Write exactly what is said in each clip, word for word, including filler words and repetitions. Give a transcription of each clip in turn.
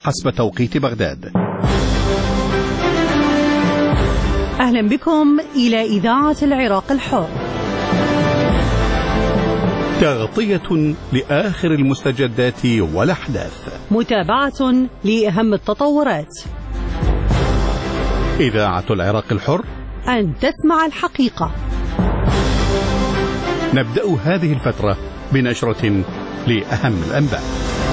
حسب توقيت بغداد. أهلا بكم إلى إذاعة العراق الحر، تغطية لآخر المستجدات والأحداث، متابعة لأهم التطورات. إذاعة العراق الحر، أن تسمع الحقيقة. نبدأ هذه الفترة بنشرة لأهم الأنباء.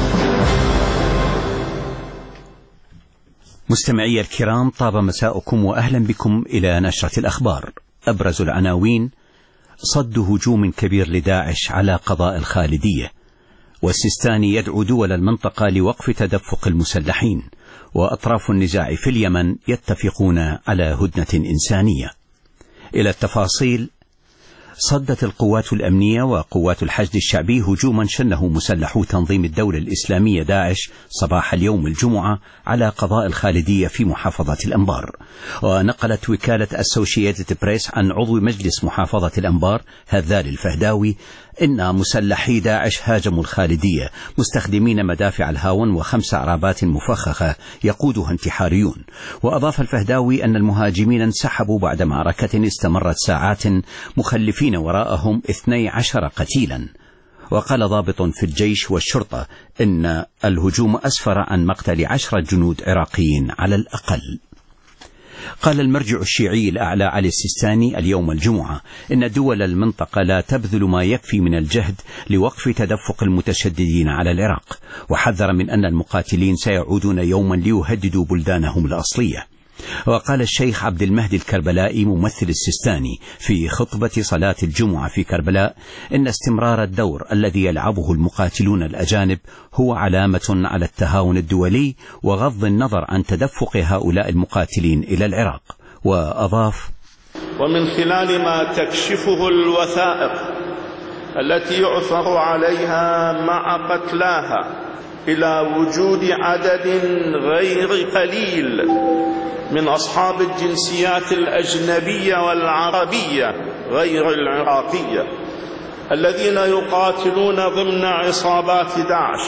مستمعي الكرام، طاب مساؤكم وأهلا بكم إلى نشرة الأخبار. أبرز العناوين: صد هجوم كبير لداعش على قضاء الخالدية، والسيستاني يدعو دول المنطقة لوقف تدفق المسلحين، وأطراف النزاع في اليمن يتفقون على هدنة إنسانية. إلى التفاصيل: صدت القوات الأمنية وقوات الحشد الشعبي هجوما شنه مسلحو تنظيم الدولة الإسلامية داعش صباح اليوم الجمعة على قضاء الخالدية في محافظة الأنبار. ونقلت وكالة أسوشيتد بريس عن عضو مجلس محافظة الأنبار هذال الفهداوي إن مسلحي داعش هاجموا الخالدية مستخدمين مدافع الهاون وخمس عربات مفخخة يقودها انتحاريون. وأضاف الفهداوي أن المهاجمين انسحبوا بعد معركة استمرت ساعات مخلفين وراءهم اثني عشر قتيلا. وقال ضابط في الجيش والشرطة إن الهجوم أسفر عن مقتل عشرة جنود عراقيين على الأقل. قال المرجع الشيعي الأعلى علي السيستاني اليوم الجمعة إن دول المنطقة لا تبذل ما يكفي من الجهد لوقف تدفق المتشددين على العراق، وحذر من أن المقاتلين سيعودون يوما ليهددوا بلدانهم الأصلية. وقال الشيخ عبد المهدي الكربلائي ممثل السيستاني في خطبة صلاة الجمعة في كربلاء إن استمرار الدور الذي يلعبه المقاتلون الأجانب هو علامة على التهاون الدولي وغض النظر عن تدفق هؤلاء المقاتلين إلى العراق. وأضاف: ومن خلال ما تكشفه الوثائق التي يعثر عليها مع قتلاها إلى وجود عدد غير قليل من أصحاب الجنسيات الأجنبية والعربية غير العراقية الذين يقاتلون ضمن عصابات داعش،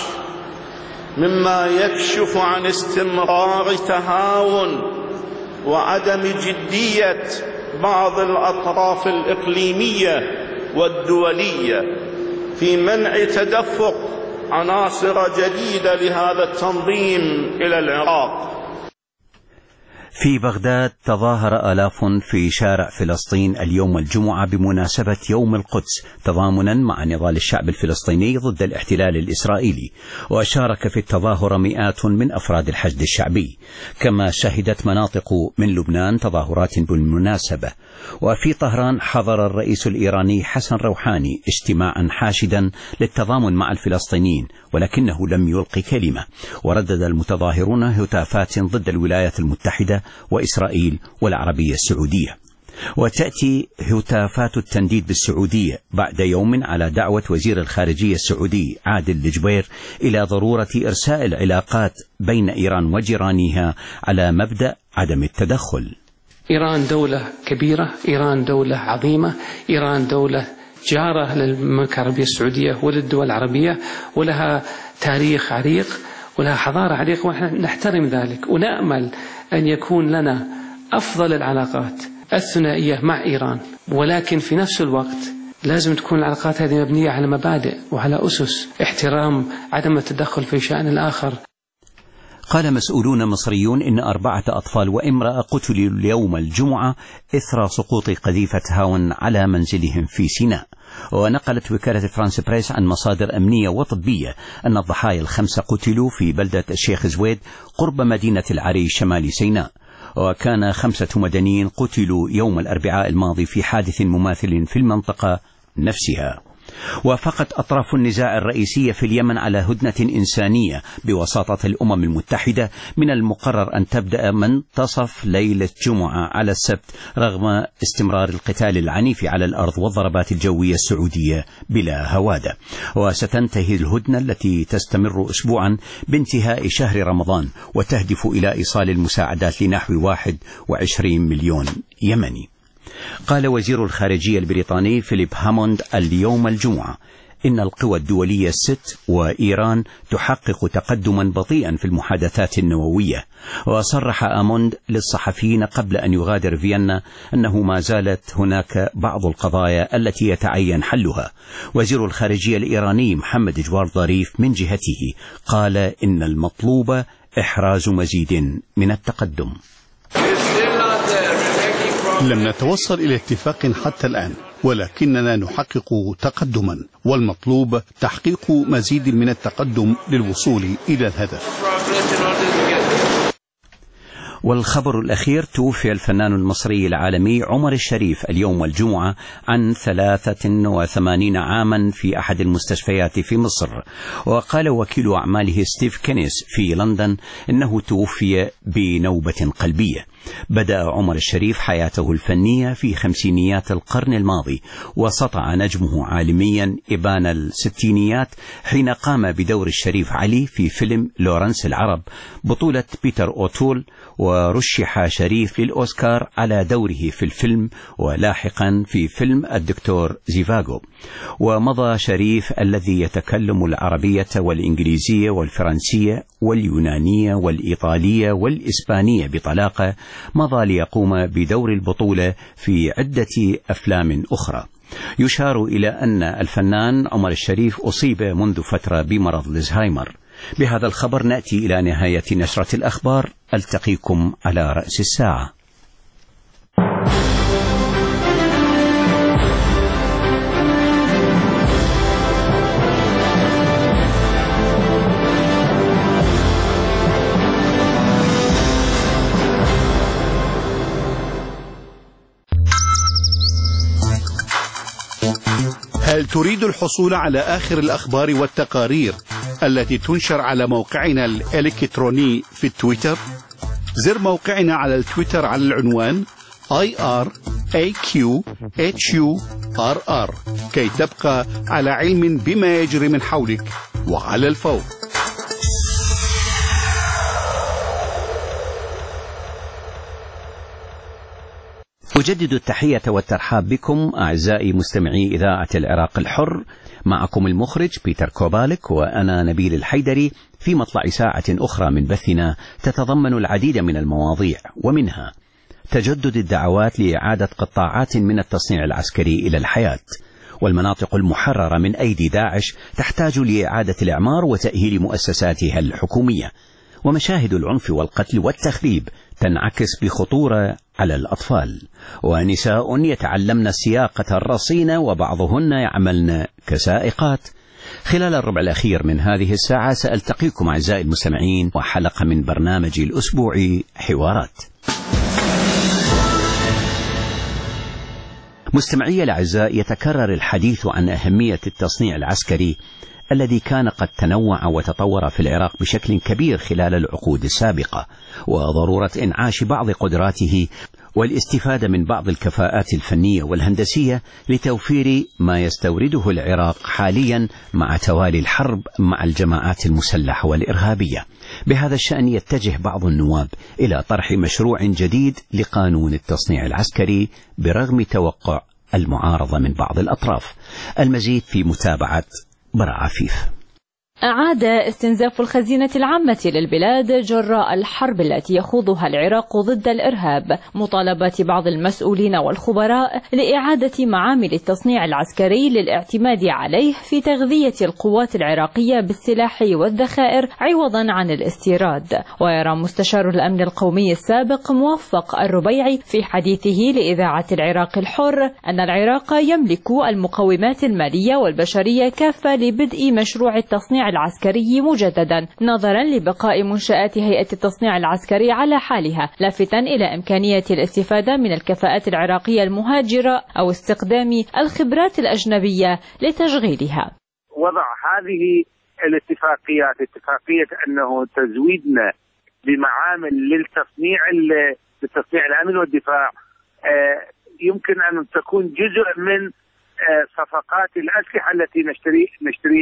مما يكشف عن استمرار تهاون وعدم جدية بعض الأطراف الإقليمية والدولية في منع تدفق عناصر جديدة لهذا التنظيم إلى العراق. في بغداد تظاهر آلاف في شارع فلسطين اليوم الجمعة بمناسبة يوم القدس تضامنا مع نضال الشعب الفلسطيني ضد الاحتلال الإسرائيلي، وشارك في التظاهر مئات من أفراد الحشد الشعبي، كما شهدت مناطق من لبنان تظاهرات بالمناسبة. وفي طهران حضر الرئيس الإيراني حسن روحاني اجتماعا حاشدا للتضامن مع الفلسطينيين، ولكنه لم يلقي كلمة. وردد المتظاهرون هتافات ضد الولايات المتحدة وإسرائيل والعربية السعودية. وتأتي هتافات التنديد بالسعودية بعد يوم على دعوة وزير الخارجية السعودي عادل الجبير إلى ضرورة إرساء العلاقات بين إيران وجيرانها على مبدأ عدم التدخل. إيران دولة كبيرة، إيران دولة عظيمة، إيران دولة جارة للمملكة العربية السعودية وللدول العربية، ولها تاريخ عريق ولها حضارة عريقة، ونحن نحترم ذلك ونأمل أن يكون لنا أفضل العلاقات الثنائية مع إيران. ولكن في نفس الوقت لازم تكون العلاقات هذه مبنية على مبادئ وعلى أسس احترام عدم التدخل في شأن الآخر. قال مسؤولون مصريون إن أربعة أطفال وامرأة قتلوا اليوم الجمعة إثر سقوط قذيفة هاون على منزلهم في سيناء. ونقلت وكالة فرانس بريس عن مصادر أمنية وطبية أن الضحايا الخمسة قتلوا في بلدة الشيخ زويد قرب مدينة العريش شمال سيناء. وكان خمسة مدنيين قتلوا يوم الأربعاء الماضي في حادث مماثل في المنطقة نفسها. وافقت أطراف النزاع الرئيسية في اليمن على هدنة إنسانية بوساطة الأمم المتحدة من المقرر أن تبدأ منتصف ليلة جمعة على السبت رغم استمرار القتال العنيف على الأرض والضربات الجوية السعودية بلا هوادة. وستنتهي الهدنة التي تستمر أسبوعا بانتهاء شهر رمضان وتهدف إلى إيصال المساعدات لنحو واحد وعشرين مليون يمني. قال وزير الخارجية البريطاني فيليب هاموند اليوم الجمعة إن القوى الدولية الست وإيران تحقق تقدما بطيئا في المحادثات النووية. وصرح آموند للصحفيين قبل أن يغادر فيينا أنه ما زالت هناك بعض القضايا التي يتعين حلها. وزير الخارجية الإيراني محمد جواد ظريف من جهته قال إن المطلوب إحراز مزيد من التقدم. لم نتوصل إلى اتفاق حتى الآن، ولكننا نحقق تقدما، والمطلوب تحقيق مزيد من التقدم للوصول إلى الهدف. والخبر الأخير: توفي الفنان المصري العالمي عمر الشريف اليوم الجمعة عن ثلاثة وثمانين عاما في أحد المستشفيات في مصر. وقال وكيل أعماله ستيف كينيس في لندن إنه توفي بنوبة قلبية. بدأ عمر الشريف حياته الفنية في خمسينيات القرن الماضي، وسطع نجمه عالميا إبان الستينيات حين قام بدور الشريف علي في فيلم لورنس العرب بطولة بيتر أوتول، ورشح شريف للأوسكار على دوره في الفيلم، ولاحقا في فيلم الدكتور زيفاغو. ومضى شريف الذي يتكلم العربية والإنجليزية والفرنسية واليونانية والإيطالية والإسبانية بطلاقة، مضى ليقوم بدور البطولة في عدة أفلام أخرى. يشار إلى أن الفنان عمر الشريف أصيب منذ فترة بمرض الزهايمر. بهذا الخبر نأتي إلى نهاية نشرة الأخبار. ألتقيكم على رأس الساعة. هل تريد الحصول على آخر الأخبار والتقارير التي تنشر على موقعنا الإلكتروني في التويتر؟ زر موقعنا على التويتر على العنوان آي آر إيه كيو إتش يو آر آر كي تبقى على علم بما يجري من حولك وعلى الفور. أجدد التحية والترحاب بكم أعزائي مستمعي إذاعة العراق الحر. معكم المخرج بيتر كوبالك وأنا نبيل الحيدري في مطلع ساعة أخرى من بثنا تتضمن العديد من المواضيع، ومنها تجدد الدعوات لإعادة قطاعات من التصنيع العسكري إلى الحياة، والمناطق المحررة من أيدي داعش تحتاج لإعادة الإعمار وتأهيل مؤسساتها الحكومية، ومشاهد العنف والقتل والتخريب تنعكس بخطورة على الأطفال، ونساء يتعلمن السياقة الرصينة وبعضهن يعملن كسائقات. خلال الربع الأخير من هذه الساعة سألتقيكم أعزائي المستمعين وحلقة من برنامجي الأسبوعي حوارات. مستمعي الأعزاء، يتكرر الحديث عن أهمية التصنيع العسكري الذي كان قد تنوع وتطور في العراق بشكل كبير خلال العقود السابقة، وضرورة إنعاش بعض قدراته والاستفادة من بعض الكفاءات الفنية والهندسية لتوفير ما يستورده العراق حاليا مع توالي الحرب مع الجماعات المسلحة والإرهابية. بهذا الشأن يتجه بعض النواب إلى طرح مشروع جديد لقانون التصنيع العسكري برغم توقع المعارضة من بعض الأطراف. المزيد في متابعة براء عفيف. أعاد استنزاف الخزينة العامة للبلاد جراء الحرب التي يخوضها العراق ضد الإرهاب مطالبات بعض المسؤولين والخبراء لإعادة معامل التصنيع العسكري للاعتماد عليه في تغذية القوات العراقية بالسلاح والذخائر عوضا عن الاستيراد. ويرى مستشار الأمن القومي السابق موفق الربيعي في حديثه لإذاعة العراق الحر أن العراق يملك المقومات المالية والبشرية كافة لبدء مشروع التصنيع العسكري مجددا نظرا لبقاء منشآت هيئة التصنيع العسكري على حالها، لافتا إلى إمكانية الاستفادة من الكفاءات العراقية المهاجرة أو استخدام الخبرات الأجنبية لتشغيلها. وضع هذه الاتفاقيات اتفاقية أنه تزويدنا بمعامل للتصنيع للتصنيع الأمن والدفاع يمكن أن تكون جزء من صفقات الأسلحة التي نشتري نشتريها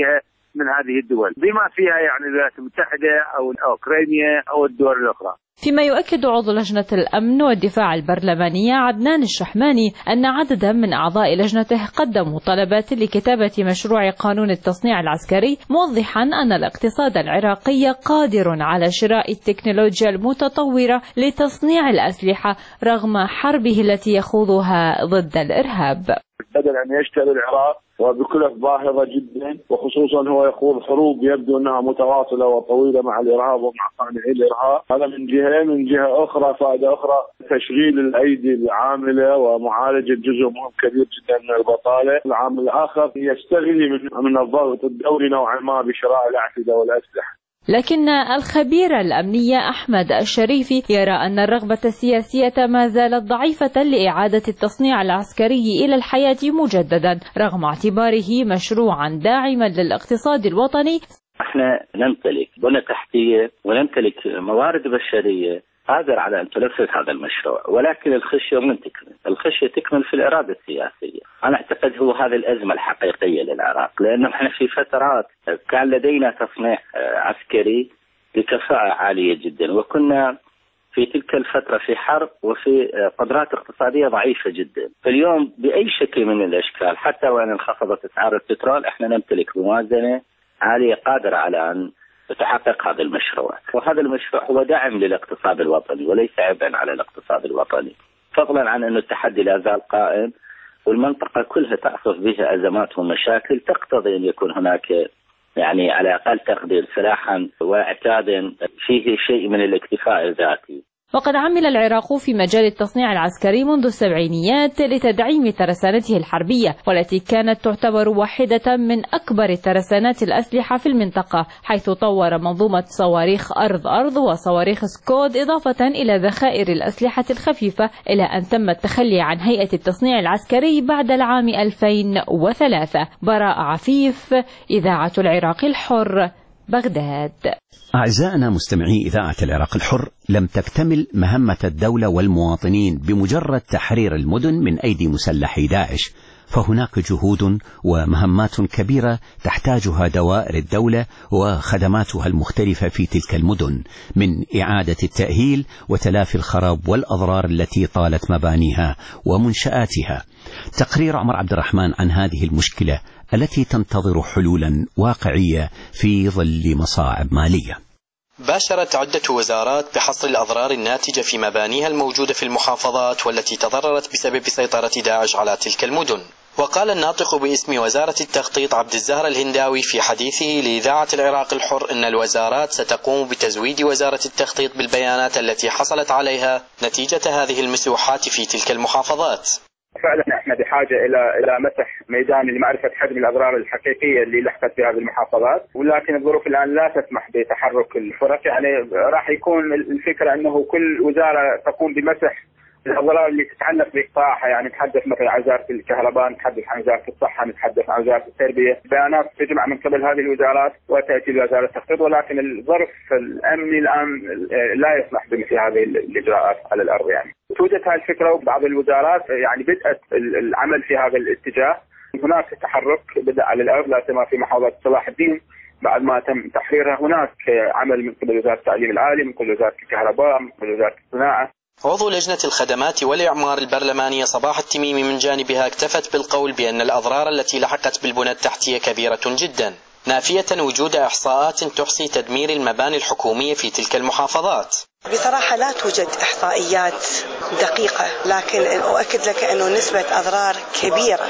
من هذه الدول بما فيها يعني الولايات المتحدة أو أوكرانيا أو الدول الأخرى. فيما يؤكد عضو لجنة الأمن والدفاع البرلمانية عدنان الشحماني أن عددا من أعضاء لجنته قدموا طلبات لكتابة مشروع قانون التصنيع العسكري، موضحا أن الاقتصاد العراقي قادر على شراء التكنولوجيا المتطورة لتصنيع الأسلحة رغم حربه التي يخوضها ضد الإرهاب. بدل أن يشتري العراق وبكلف باهظة جدا، وخصوصا هو يخوض حروب يبدو أنها متواصلة وطويلة مع الإرهاب ومع صانعي الإرهاب. هذا من جهة. من جهة أخرى فائدة أخرى تشغيل الأيدي العاملة ومعالجة جزء مهم كبير جدا من البطالة. العامل الآخر يستغني من الضغط الدولي نوعا ما بشراء الأعتدة والأسلحة. لكن الخبير الأمني أحمد الشريفي يرى أن الرغبة السياسية ما زالت ضعيفة لإعادة التصنيع العسكري إلى الحياة مجددا رغم اعتباره مشروعا داعما للاقتصاد الوطني. احنا نمتلك بنى تحتية ونمتلك موارد بشرية قادر على أن تنفذ هذا المشروع، ولكن الخشية من تكمل؟ الخشية تكمن في الإرادة السياسية. أنا أعتقد هو هذه الأزمة الحقيقية للعراق، لأنه احنا في فترات كان لدينا تصنيع عسكري بكفاءة عالية جدا، وكنا في تلك الفترة في حرب وفي قدرات اقتصادية ضعيفة جدا. فاليوم بأي شكل من الأشكال حتى وأن انخفضت أسعار البترول احنا نمتلك موازنة عالية قادرة على أن تحقق هذا المشروع، وهذا المشروع هو دعم للاقتصاد الوطني وليس عبئا على الاقتصاد الوطني، فضلا عن أن التحدي لا زال قائم والمنطقة كلها تعصف بها أزمات ومشاكل تقتضي أن يكون هناك يعني على أقل تقدير سلاحا واعتادا فيه شيء من الاكتفاء الذاتي. وقد عمل العراق في مجال التصنيع العسكري منذ السبعينيات لتدعيم ترسانته الحربية، والتي كانت تعتبر واحدة من أكبر ترسانات الأسلحة في المنطقة، حيث طور منظومة صواريخ أرض-أرض وصواريخ سكود إضافة إلى ذخائر الأسلحة الخفيفة، إلى أن تم التخلي عن هيئة التصنيع العسكري بعد العام ألفين وثلاثة. براء عفيف، إذاعة العراق الحر، بغداد. أعزائنا مستمعي إذاعة العراق الحر، لم تكتمل مهمة الدولة والمواطنين بمجرد تحرير المدن من أيدي مسلحي داعش، فهناك جهود ومهمات كبيرة تحتاجها دوائر الدولة وخدماتها المختلفة في تلك المدن، من إعادة التأهيل وتلافي الخراب والأضرار التي طالت مبانيها ومنشآتها. تقرير عمر عبد الرحمن عن هذه المشكلة التي تنتظر حلولا واقعية في ظل مصاعب مالية. باشرت عدة وزارات بحصر الأضرار الناتجة في مبانيها الموجودة في المحافظات والتي تضررت بسبب سيطرة داعش على تلك المدن. وقال الناطق باسم وزارة التخطيط عبد الزهر الهنداوي في حديثه لإذاعة العراق الحر إن الوزارات ستقوم بتزويد وزارة التخطيط بالبيانات التي حصلت عليها نتيجة هذه المسوحات في تلك المحافظات. فعلا احنا بحاجه الى الى مسح ميداني لمعرفه حجم الاضرار الحقيقيه اللي لحقت في هذه المحافظات، ولكن الظروف الان لا تسمح بتحرك الفرق. يعني راح يكون الفكره انه كل وزاره تقوم بمسح الاضرار اللي تتعلق بقطاعها، يعني نتحدث مثلا عن وزاره الكهرباء، نتحدث عن وزاره الصحه، نتحدث عن وزاره التربيه، بيانات تجمع من قبل هذه الوزارات وتاتي لوزاره التخطيط، ولكن الظرف الامني الان لا يسمح بمثل هذه الاجراءات على الارض. يعني توجد هذه الفكره وبعض الوزارات يعني بدات العمل في هذا الاتجاه. هناك تحرك بدا على الارض، لا سيما في محافظه صلاح الدين بعد ما تم تحريرها. هناك عمل من قبل وزاره التعليم العالي، من قبل وزاره الكهرباء، من قبل وزاره الصناعه. عضو لجنة الخدمات والإعمار البرلمانية صباح التميمي من جانبها اكتفت بالقول بأن الأضرار التي لحقت بالبنى التحتية كبيرة جدا، نافية وجود إحصاءات تحصي تدمير المباني الحكومية في تلك المحافظات. بصراحة لا توجد إحصائيات دقيقة، لكن أؤكد لك أنه نسبة أضرار كبيرة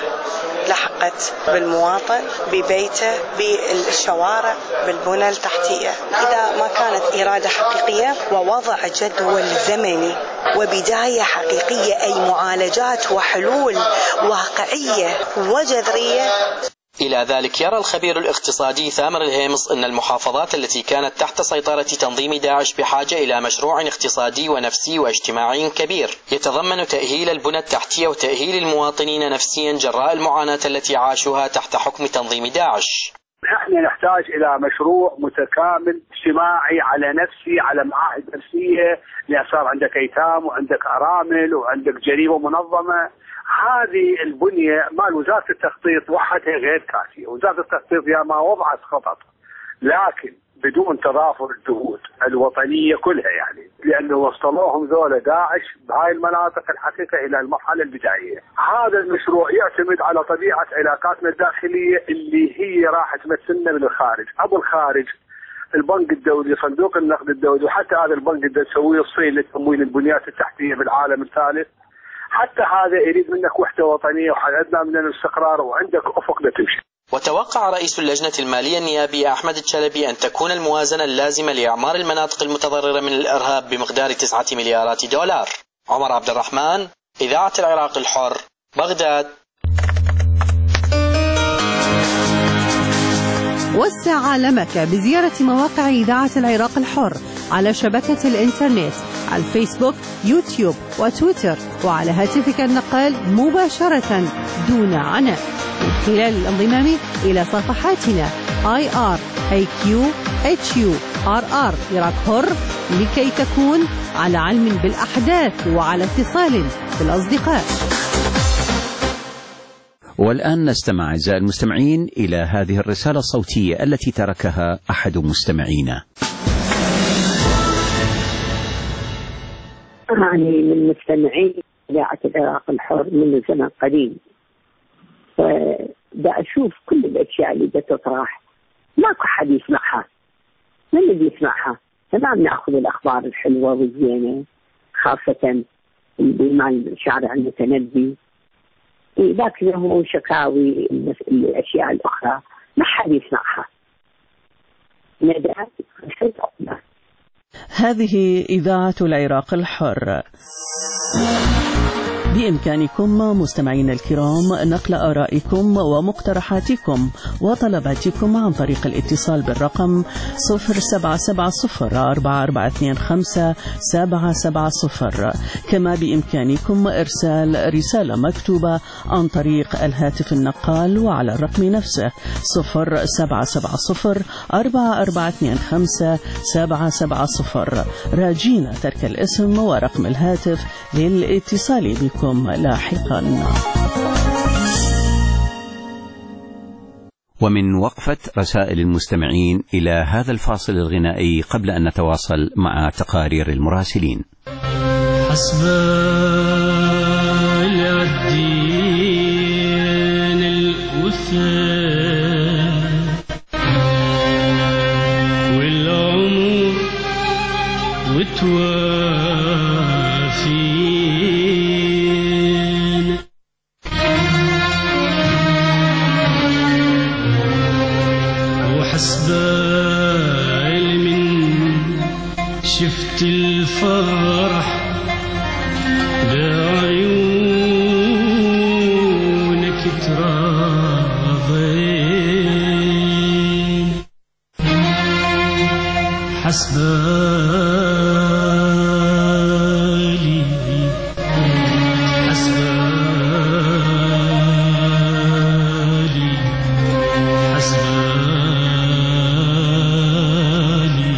لحقت بالمواطن، ببيته، بالشوارع، بالبنى التحتية. إذا ما كانت إرادة حقيقية ووضع جدول زمني وبداية حقيقية، أي معالجات وحلول واقعية وجذرية. إلى ذلك يرى الخبير الاقتصادي ثامر الهيمص أن المحافظات التي كانت تحت سيطرة تنظيم داعش بحاجة إلى مشروع اقتصادي ونفسي واجتماعي كبير يتضمن تأهيل البنى التحتية وتأهيل المواطنين نفسيا جراء المعاناة التي عاشوها تحت حكم تنظيم داعش. احنا نحتاج الى مشروع متكامل اجتماعي على نفسي، على معاهد نفسيه، لان صار عندك ايتام وعندك ارامل وعندك جريمه منظمه. هذه البنيه مال وزاره التخطيط وحدها غير كافيه، وزاره التخطيط يا ما وضعت خطط لكن بدون تضافر الجهود الوطنيه كلها، يعني لانه وصلوهم ذولا داعش بهاي المناطق الحقيقه الى المرحله البدائيه. هذا المشروع يعتمد على طبيعه علاقاتنا الداخليه اللي هي راح تمثلنا من الخارج، ابو الخارج البنك الدولي، صندوق النقد الدولي، وحتى هذا البنك اللي تسويه الصين لتمويل البنيات التحتيه بالعالم الثالث. حتى هذا يريد منك وحده وطنيه وحققنا من الاستقرار وعندك افق لتمشي. وتوقع رئيس اللجنة المالية النيابية أحمد الشلبي أن تكون الموازنة اللازمة لإعمار المناطق المتضررة من الإرهاب بمقدار تسعة مليارات دولار. عمر عبد الرحمن، إذاعة العراق الحر، بغداد. وسع عالمك بزيارة مواقع إذاعة العراق الحر على شبكة الإنترنت، على الفيسبوك، يوتيوب وتويتر، وعلى هاتفك النقال مباشرة دون عناء من خلال الانضمام إلى صفحاتنا آي آر إيه كيو إتش يو آر آر عراق حر لكي تكون على علم بالأحداث وعلى اتصال بالأصدقاء. والآن نستمع أعزائي المستمعين إلى هذه الرسالة الصوتية التي تركها أحد مستمعينا. أعني من مستمعين إذاعة العراق الحر من زمن قديم، فدا أشوف كل الأشياء اللي تطرح ماكو حد يسمعها. من الذي يسمعها؟ تمام، نأخذ الأخبار الحلوة والزينة، خاصة بمال شارع المتنبي، لكن هو شكاوي الأشياء الأخرى ما حد يسمعها. نداء هذه إذاعة العراق الحر. بإمكانكم مستمعين الكرام نقل آرائكم ومقترحاتكم وطلباتكم عن طريق الاتصال بالرقم صفر سبعة سبعة صفر أربعة أربعة اثنين خمسة سبعة سبعة صفر. كما بإمكانكم إرسال رسالة مكتوبة عن طريق الهاتف النقال وعلى الرقم نفسه صفر سبعة سبعة صفر أربعة أربعة اثنين خمسة سبعة سبعة صفر، راجين ترك الاسم ورقم الهاتف للاتصال بكم لاحقا. ومن وقفة رسائل المستمعين إلى هذا الفاصل الغنائي قبل أن نتواصل مع تقارير المراسلين. حسب الدين الوثن والعمر وتوافين وحسب علم شفت الفرح بعيونك تراضين حسبالي حسبالي حسبالي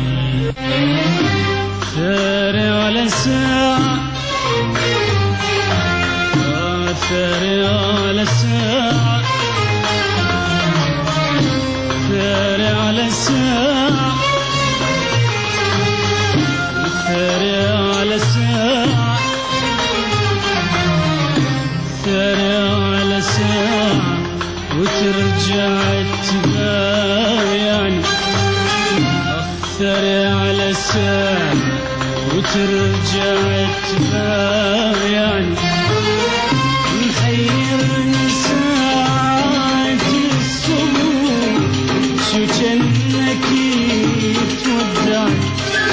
ثاري على ساعة ثاري على ساعة ثاري على ساعة ثاري على ساعة ثاري على ساعة وترجع تبايعني ثاري على ساعة وترجع تبايعني محيرني ساعة الصبح شو جنك تودعني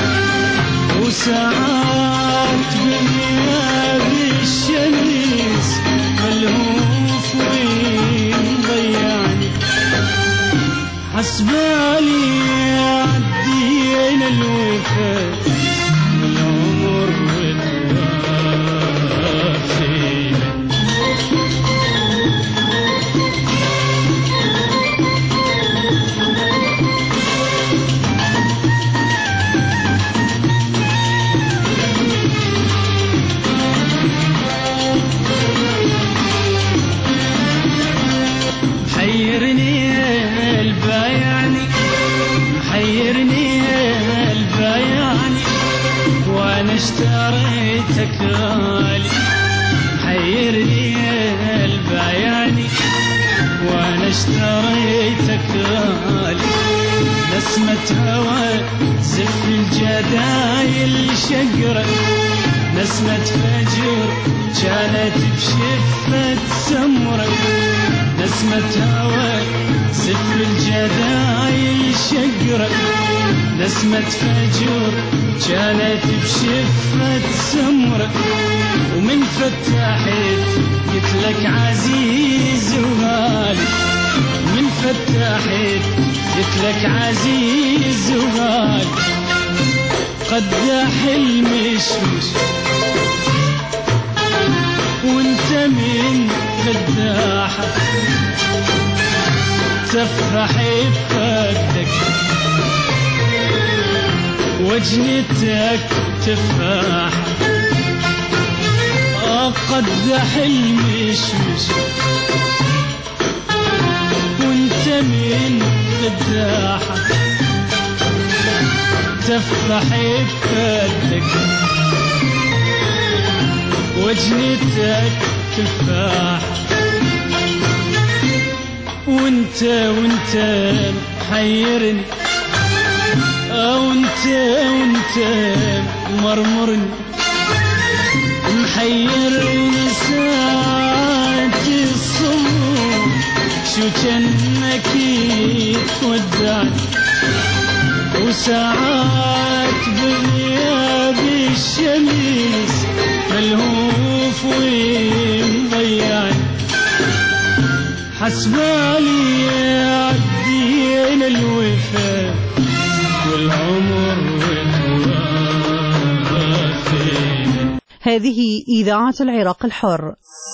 وساعات بغياب الشمس ملهوف وين ضيعني حسبالي عدينا الوفاء والعمر والوافينا اشتريتك غالي حيرني البياني وانا اشتريتك غالي نسمة هوى زف الجدايل شقرة نسمة فجر كانت بشفة سمرة نسمة هوى زف الجدايل شقرة نسمة فجر كانت بشفة سمرة ومن فتحت قلت لك عزيز وغالي من فتحت قلت لك عزيز وغالي قداح المشمش وانت من قداحة تفرح بخدك وجنتك تفاحة قداح المشمش وانت من قداحة تفرح بخدك وجنتك تفاحة وانت وانت محيرني وانت وانت مرمرني محيرني ساعة الصبح شو جنك تودعني وساعات بغياب الشمس ملهوف ومضيعني حسبالي عدينا الوفا والعمر وفينا. هذه إذاعة العراق الحر.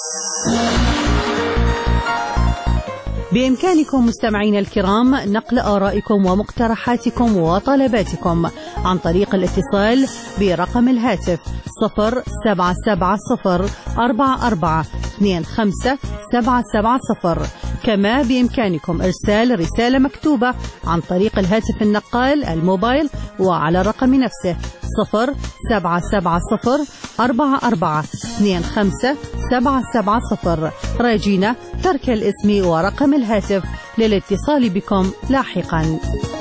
بإمكانكم مستمعين الكرام نقل آرائكم ومقترحاتكم وطلباتكم عن طريق الاتصال برقم الهاتف صفر سبعة سبعة صفر أربعة أربعة اثنين خمسة سبعة سبعة صفر. كما بإمكانكم إرسال رسالة مكتوبة عن طريق الهاتف النقال الموبايل وعلى الرقم نفسه صفر سبعة سبعة صفر أربعة أربعة اثنين خمسة سبعة سبعة صفر. راجينا ترك الاسم ورقم الهاتف للاتصال بكم لاحقا.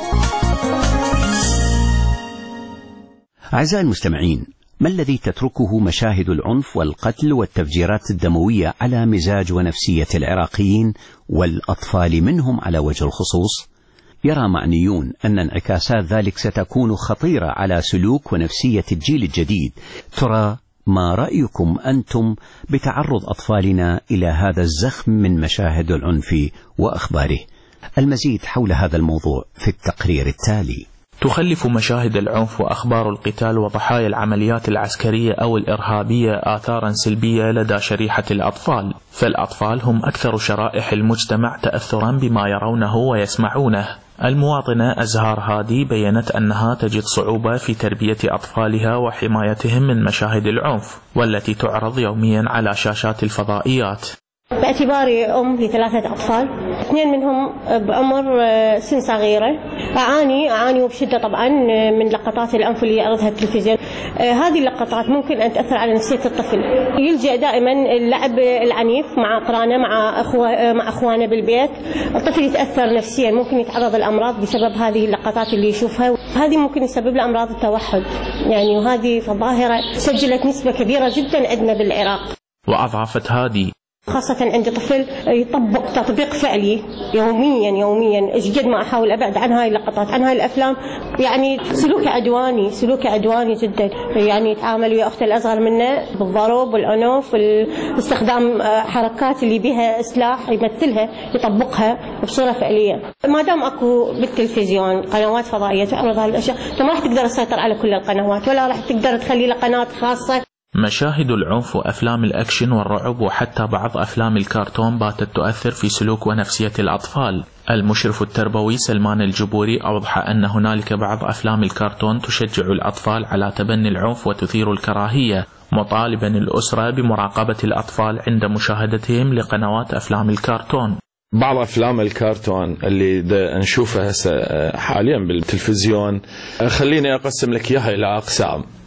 أعزائي المستمعين، ما الذي تتركه مشاهد العنف والقتل والتفجيرات الدموية على مزاج ونفسية العراقيين والأطفال منهم على وجه الخصوص؟ يرى معنيون أن انعكاسات ذلك ستكون خطيرة على سلوك ونفسية الجيل الجديد. ترى ما رأيكم أنتم بتعرض أطفالنا إلى هذا الزخم من مشاهد العنف وأخباره؟ المزيد حول هذا الموضوع في التقرير التالي. تخلف مشاهد العنف وأخبار القتال وضحايا العمليات العسكرية أو الإرهابية آثارا سلبية لدى شريحة الأطفال، فالأطفال هم أكثر شرائح المجتمع تأثرا بما يرونه ويسمعونه. المواطنة أزهار هادي بيّنت أنها تجد صعوبة في تربية أطفالها وحمايتهم من مشاهد العنف والتي تعرض يوميا على شاشات الفضائيات. باعتباري أم لثلاثة أطفال، اثنين منهم بعمر سن صغيرة، أعاني أعاني وبشدة طبعا من لقطات العنف اللي يعرضها التلفزيون. هذه اللقطات ممكن أن تأثر على نفسية الطفل، يلجأ دائما اللعب العنيف مع أقرانه مع أخوة مع أخوانه بالبيت. الطفل يتأثر نفسيا، ممكن يتعرض للأمراض بسبب هذه اللقطات اللي يشوفها. هذه ممكن يسبب له أمراض التوحد يعني، وهذه ظاهرة سجلت نسبة كبيرة جدا عندنا بالعراق. وأضافت هذه خاصة عند طفل يطبق تطبيق فعلي يوميا يوميا، قد ما أحاول أبعد عن هاي اللقطات عن هاي الأفلام، يعني سلوك عدواني سلوك عدواني جدا، يعني يتعامل ويا أخته الأصغر منه بالضرب والعنف، باستخدام حركات اللي بها سلاح يمثلها يطبقها بصورة فعلية. ما دام أكو بالتلفزيون قنوات فضائية تعرض هذه الأشياء، أنت ما راح تقدر تسيطر على كل القنوات ولا راح تقدر تخلي له قناة خاصة. مشاهد العنف وأفلام الأكشن والرعب وحتى بعض أفلام الكرتون باتت تؤثر في سلوك ونفسية الأطفال. المشرف التربوي سلمان الجبوري أوضح أن هنالك بعض أفلام الكرتون تشجع الأطفال على تبني العنف وتثير الكراهية، مطالبا الأسرة بمراقبة الأطفال عند مشاهدتهم لقنوات أفلام الكرتون. بعض أفلام الكرتون اللي نشوفها حاليا بالتلفزيون، خليني أقسم لك إياها إلى أقسام.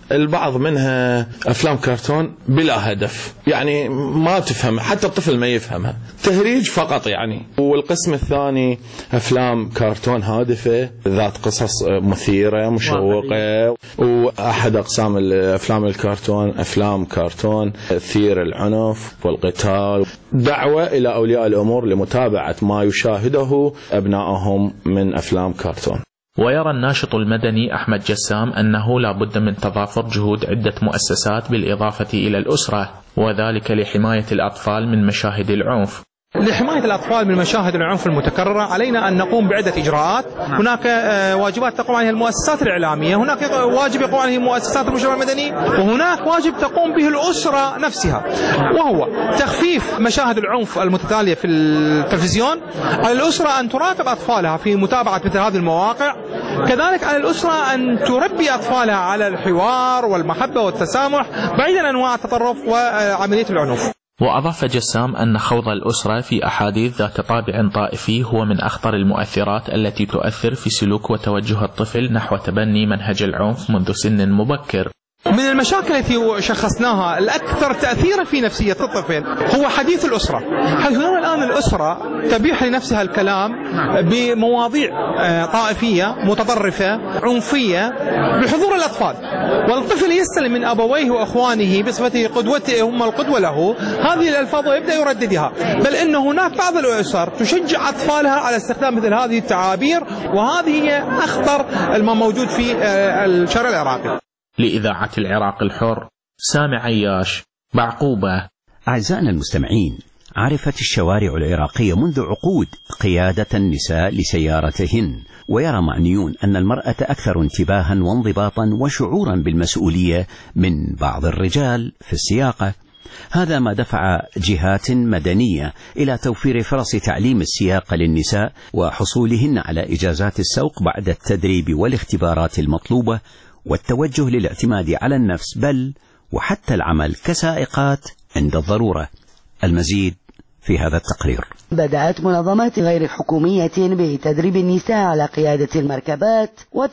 البعض منها أفلام كرتون بلا هدف، يعني ما تفهم، حتى الطفل ما يفهمها، تهريج فقط يعني. والقسم الثاني أفلام كرتون هادفة ذات قصص مثيرة مشوقة. وأحد أقسام الأفلام الكرتون أفلام كرتون تثير العنف والقتال، دعوة إلى أولياء الأمور لمتابعة ما يشاهده أبنائهم من أفلام كرتون. ويرى الناشط المدني أحمد جسام أنه لا بد من تضافر جهود عدة مؤسسات بالإضافة إلى الأسرة، وذلك لحماية الأطفال من مشاهد العنف. لحماية الأطفال من مشاهد العنف المتكررة علينا أن نقوم بعدة إجراءات. هناك واجبات تقوم عليها المؤسسات الإعلامية، هناك واجب يقوم عليه مؤسسات المجتمع المدني، وهناك واجب تقوم به الأسرة نفسها، وهو تخفيف مشاهد العنف المتتالية في التلفزيون. على الأسرة أن تراقب أطفالها في متابعة مثل هذه المواقع، كذلك على الأسرة أن تربي أطفالها على الحوار والمحبة والتسامح بعيدا عن أنواع التطرف وعملية العنف. وأضاف جسام أن خوض الأسرة في أحاديث ذات طابع طائفي هو من أخطر المؤثرات التي تؤثر في سلوك وتوجه الطفل نحو تبني منهج العنف منذ سن مبكر. من المشاكل التي شخصناها الأكثر تأثيرا في نفسية الطفل هو حديث الأسرة، حيث نرى الآن الأسرة تبيح لنفسها الكلام بمواضيع طائفية متطرفة عنفية بحضور الأطفال، والطفل يستلم من أبويه وأخوانه بصفته قدوته هم القدوة له هذه الألفاظ ويبدأ يرددها، بل إن هناك بعض الأسر تشجع أطفالها على استخدام مثل هذه التعابير، وهذه هي أخطر ما موجود في الشارع العراقي. لإذاعة العراق الحر، سامع عياش، بعقوبة. أعزائنا المستمعين، عرفت الشوارع العراقية منذ عقود قيادة النساء لسيارتهن، ويرى معنيون أن المرأة أكثر انتباها وانضباطا وشعورا بالمسؤولية من بعض الرجال في السياقة. هذا ما دفع جهات مدنية إلى توفير فرص تعليم السياقة للنساء وحصولهن على إجازات السوق بعد التدريب والاختبارات المطلوبة، والتوجه للاعتماد على النفس بل وحتى العمل كسائقات عند الضرورة. المزيد في هذا التقرير. بدأت منظمات غير حكومية بتدريب النساء على قيادة المركبات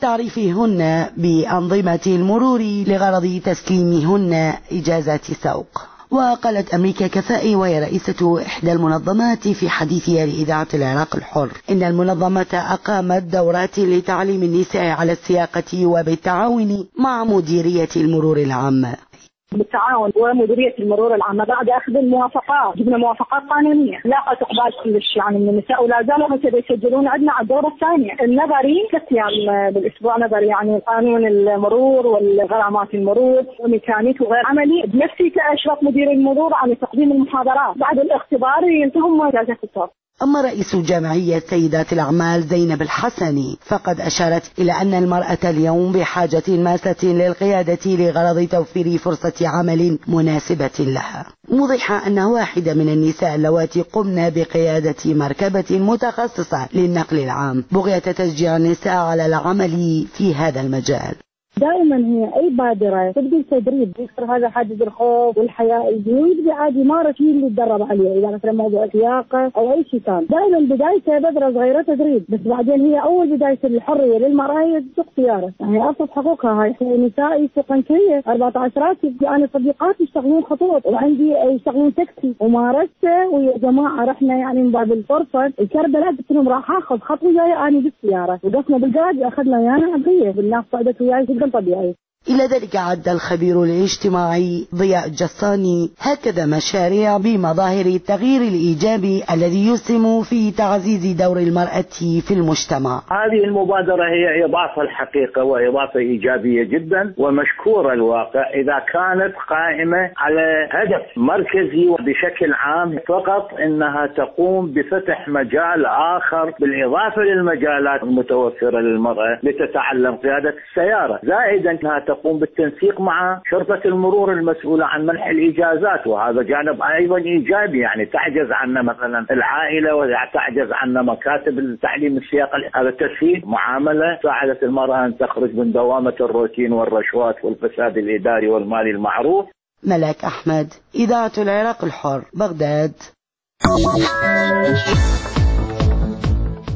وتعريفهن بأنظمة المرور لغرض تسليمهن إجازات سوق. وقالت أمريكا كفائي وهي رئيسة إحدى المنظمات في حديثها لإذاعة العراق الحر إن المنظمة أقامت دورات لتعليم النساء على السياقة وبالتعاون مع مديرية المرور العامة. بالتعاون ومديرية المرور العامة بعد أخذ الموافقات، جبنا موافقات قانونية لاقت إقبال كلش يعني من النساء، ولا زالوا هسه يسجلون عندنا على الدورة الثانية. النظري ست أيام بالأسبوع نظري، يعني قانون المرور والغرامات المرور وميكانيك وغير عملي. بنفسي كأشرف مدير المرور على تقديم المحاضرات، بعد الاختبار ينتهون إجازة السوق. أما رئيس جمعية سيدات الأعمال زينب الحسني فقد أشارت إلى أن المرأة اليوم بحاجة ماسة للقيادة لغرض توفير فرصة عمل مناسبة لها، موضحة أن واحدة من النساء اللواتي قمن بقيادة مركبة متخصصة للنقل العام بغية تشجيع النساء على العمل في هذا المجال. دائما هي اي بادره تبدي تدريب يكسر هذا حاجز الخوف والحياء، يبدي عادي يمارس هي اللي يتدرب عليه، اذا مثلا موضوع سياقه او اي شيء ثاني. دائما بدايته بذره صغيره تدريب، بس بعدين هي اول بدايه الحريه للمراه هي تسوق سياره، يعني ابسط حقوقها. هاي احنا النساء يسوقن كليه أربعة عشر، انا صديقاتي يشتغلون خطوط وعندي يشتغلون تاكسي، ومارسته ويا جماعه رحنا يعني من باب الفرصه الكربلاء قلت لهم راح اخذ خطوه جايه اني بالسياره، وقفنا بالقاعده اخذنا ويانا عبيه بالناس صعدت وياي طبيعي. إلى ذلك عد الخبير الاجتماعي ضياء الجساني هكذا مشاريع بمظاهر التغيير الإيجابي الذي يسهم في تعزيز دور المرأة في المجتمع. هذه المبادرة هي إضافة الحقيقة وإضافة إيجابية جدا ومشكورة الواقع إذا كانت قائمة على هدف مركزي وبشكل عام فقط إنها تقوم بفتح مجال آخر بالإضافة للمجالات المتوفرة للمرأة لتتعلم قيادة السيارة، زائدا أنها تقوم بالتنسيق مع شرطة المرور المسؤولة عن منح الإجازات، وهذا جانب أيضا إيجابي. يعني تعجز عنا مثلا العائلة وتعجز عنا مكاتب التعليم السياقة، هذا تسهيل معاملة ساعدت المرأة أن تخرج من دوامة الروتين والرشوات والفساد الإداري والمالي المعروف. ملاك أحمد، إذاعة العراق الحر، بغداد.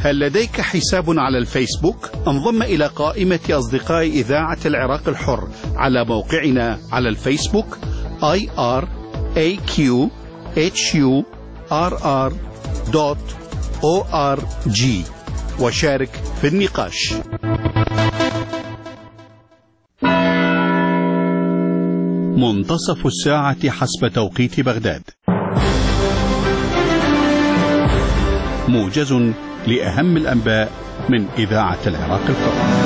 هل لديك حساب على الفيسبوك؟ انضم إلى قائمة أصدقاء إذاعة العراق الحر على موقعنا على الفيسبوك آي آر إيه كيو إتش يو آر آر دوت أو آر جي وشارك في النقاش. منتصف الساعة حسب توقيت بغداد. موجز لأهم الأنباء من إذاعة العراق الحر.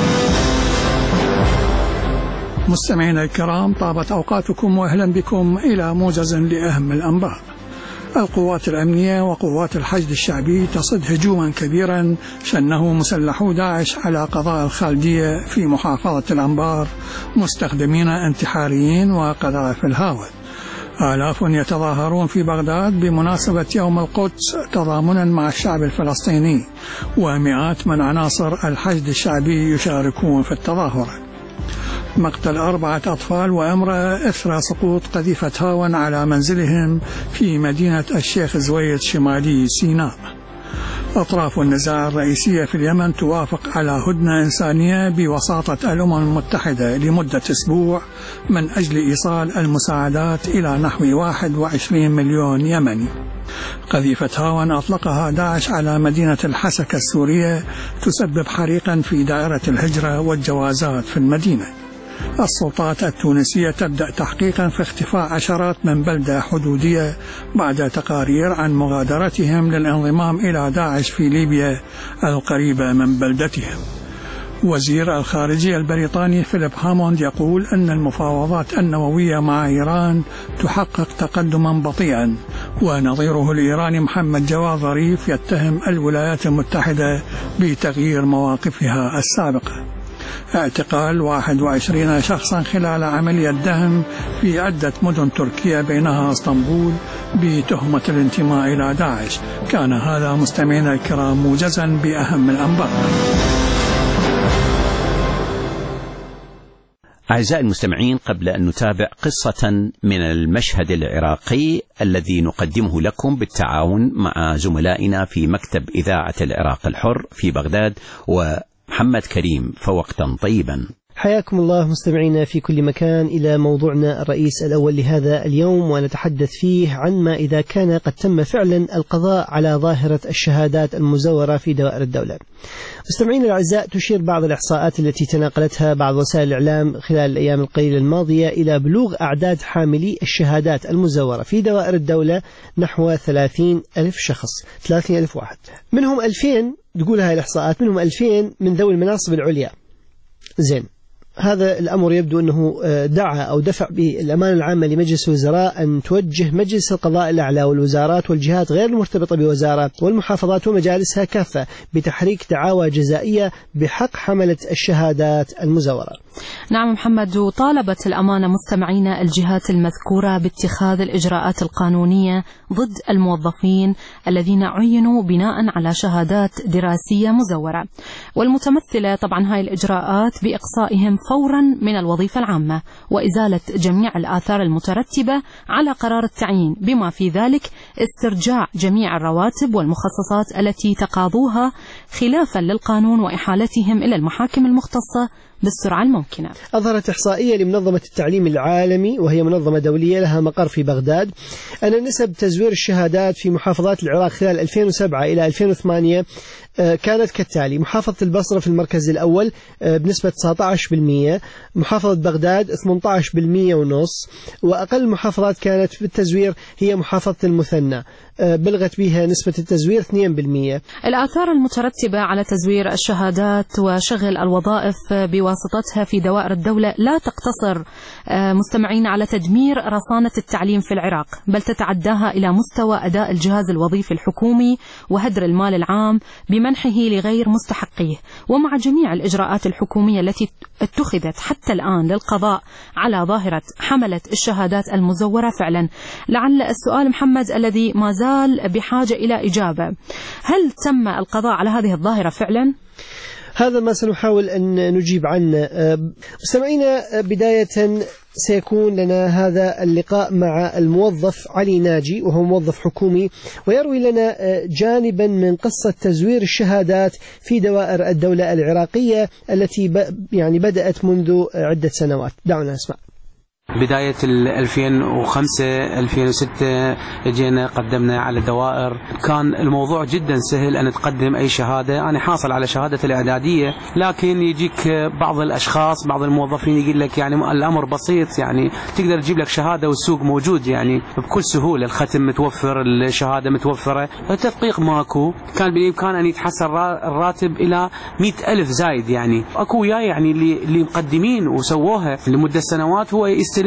مستمعينا الكرام، طابت أوقاتكم وأهلا بكم إلى موجز لأهم الأنباء. القوات الأمنية وقوات الحشد الشعبي تصد هجوما كبيرا شنه مسلحو داعش على قضاء الخالدية في محافظة الأنبار مستخدمين انتحاريين وقذائف الهاون. آلاف يتظاهرون في بغداد بمناسبة يوم القدس تضامنا مع الشعب الفلسطيني، ومئات من عناصر الحشد الشعبي يشاركون في التظاهرة. مقتل أربعة أطفال وامرأة إثر سقوط قذيفة هاون على منزلهم في مدينة الشيخ زويد شمالي سيناء. أطراف النزاع الرئيسية في اليمن توافق على هدنة إنسانية بوساطة الأمم المتحدة لمدة أسبوع من أجل إيصال المساعدات إلى نحو واحد وعشرين مليون يمني. قذيفة هاون أطلقها داعش على مدينة الحسكة السورية تسبب حريقا في دائرة الهجرة والجوازات في المدينة. السلطات التونسية تبدأ تحقيقا في اختفاء عشرات من بلدة حدودية بعد تقارير عن مغادرتهم للانضمام إلى داعش في ليبيا القريبة من بلدتهم. وزير الخارجية البريطاني فيليب هاموند يقول أن المفاوضات النووية مع إيران تحقق تقدما بطيئا، ونظيره الإيراني محمد جواد ظريف يتهم الولايات المتحدة بتغيير مواقفها السابقة. اعتقال واحد وعشرين شخصا خلال عملية دهم في عدة مدن تركيا بينها اسطنبول بتهمة الانتماء إلى داعش. كان هذا مستمعينا الكرام موجزا بأهم الأنباء. أعزائي المستمعين، قبل أن نتابع قصة من المشهد العراقي الذي نقدمه لكم بالتعاون مع زملائنا في مكتب إذاعة العراق الحر في بغداد ومحمد كريم، فوقتا طيبا. حياكم الله مستمعينا في كل مكان إلى موضوعنا الرئيس الأول لهذا اليوم، ونتحدث فيه عن ما إذا كان قد تم فعلا القضاء على ظاهرة الشهادات المزورة في دوائر الدولة. مستمعينا الأعزاء، تشير بعض الإحصاءات التي تناقلتها بعض وسائل الإعلام خلال الأيام القليلة الماضية إلى بلوغ أعداد حاملي الشهادات المزورة في دوائر الدولة نحو ثلاثين ألف شخص، ثلاثين ألف واحد، منهم ألفين تقول هاي الإحصاءات منهم ألفين من ذوي المناصب العليا. زين، هذا الأمر يبدو أنه دعا أو دفع بالأمانة العامة لمجلس الوزراء أن توجه مجلس القضاء الأعلى والوزارات والجهات غير المرتبطة بوزارة والمحافظات ومجالسها كافة بتحريك دعاوى جزائية بحق حملة الشهادات المزورة. نعم محمد، وطالبت الأمانة مستمعينا الجهات المذكورة باتخاذ الإجراءات القانونية ضد الموظفين الذين عينوا بناء على شهادات دراسية مزورة، والمتمثلة طبعا هاي الإجراءات بإقصائهم فورا من الوظيفة العامة وإزالة جميع الآثار المترتبة على قرار التعيين، بما في ذلك استرجاع جميع الرواتب والمخصصات التي تقاضوها خلافا للقانون وإحالتهم إلى المحاكم المختصة بالسرعة الممكنة. أظهرت إحصائية لمنظمة التعليم العالمي، وهي منظمة دولية لها مقر في بغداد، أن نسب تزوير الشهادات في محافظات العراق خلال ألفين وسبعة إلى ألفين وثمانية كانت كالتالي: محافظة البصرة في المركز الأول بنسبة تسعة عشر بالمئة، محافظة بغداد ثمانية عشر بالمئة ونص، وأقل محافظات كانت في التزوير هي محافظة المثنى بلغت بها نسبة التزوير اثنين بالمئة. الآثار المترتبة على تزوير الشهادات وشغل الوظائف بواسطتها في دوائر الدولة لا تقتصر مستمعين على تدمير رصانة التعليم في العراق، بل تتعداها إلى مستوى أداء الجهاز الوظيفي الحكومي وهدر المال العام بمنحه لغير مستحقيه. ومع جميع الإجراءات الحكومية التي اتخذت حتى الآن للقضاء على ظاهرة حملة الشهادات المزورة، فعلا لعل السؤال محمد الذي ما زال بحاجة إلى إجابة: هل تم القضاء على هذه الظاهرة فعلا؟ هذا ما سنحاول أن نجيب عنه. مستمعينا، بداية سيكون لنا هذا اللقاء مع الموظف علي ناجي، وهو موظف حكومي، ويروي لنا جانبا من قصة تزوير الشهادات في دوائر الدولة العراقية التي يعني بدأت منذ عدة سنوات. دعونا نسمع. بداية ألفين وخمسة ألفين وستة جينا قدمنا على الدوائر. كان الموضوع جدا سهل أن تقدم أي شهادة. أنا حاصل على شهادة الإعدادية، لكن يجيك بعض الأشخاص بعض الموظفين يقول لك يعني الأمر بسيط، يعني تقدر تجيب لك شهادة والسوق موجود يعني بكل سهولة، الختم متوفر، الشهادة متوفرة، التدقيق ماكو. كان بالإمكان أن يتحسن الراتب إلى مئة ألف زايد. يعني أكو وياي يعني اللي, اللي مقدمين وسووها لمدة سنوات هو يستلم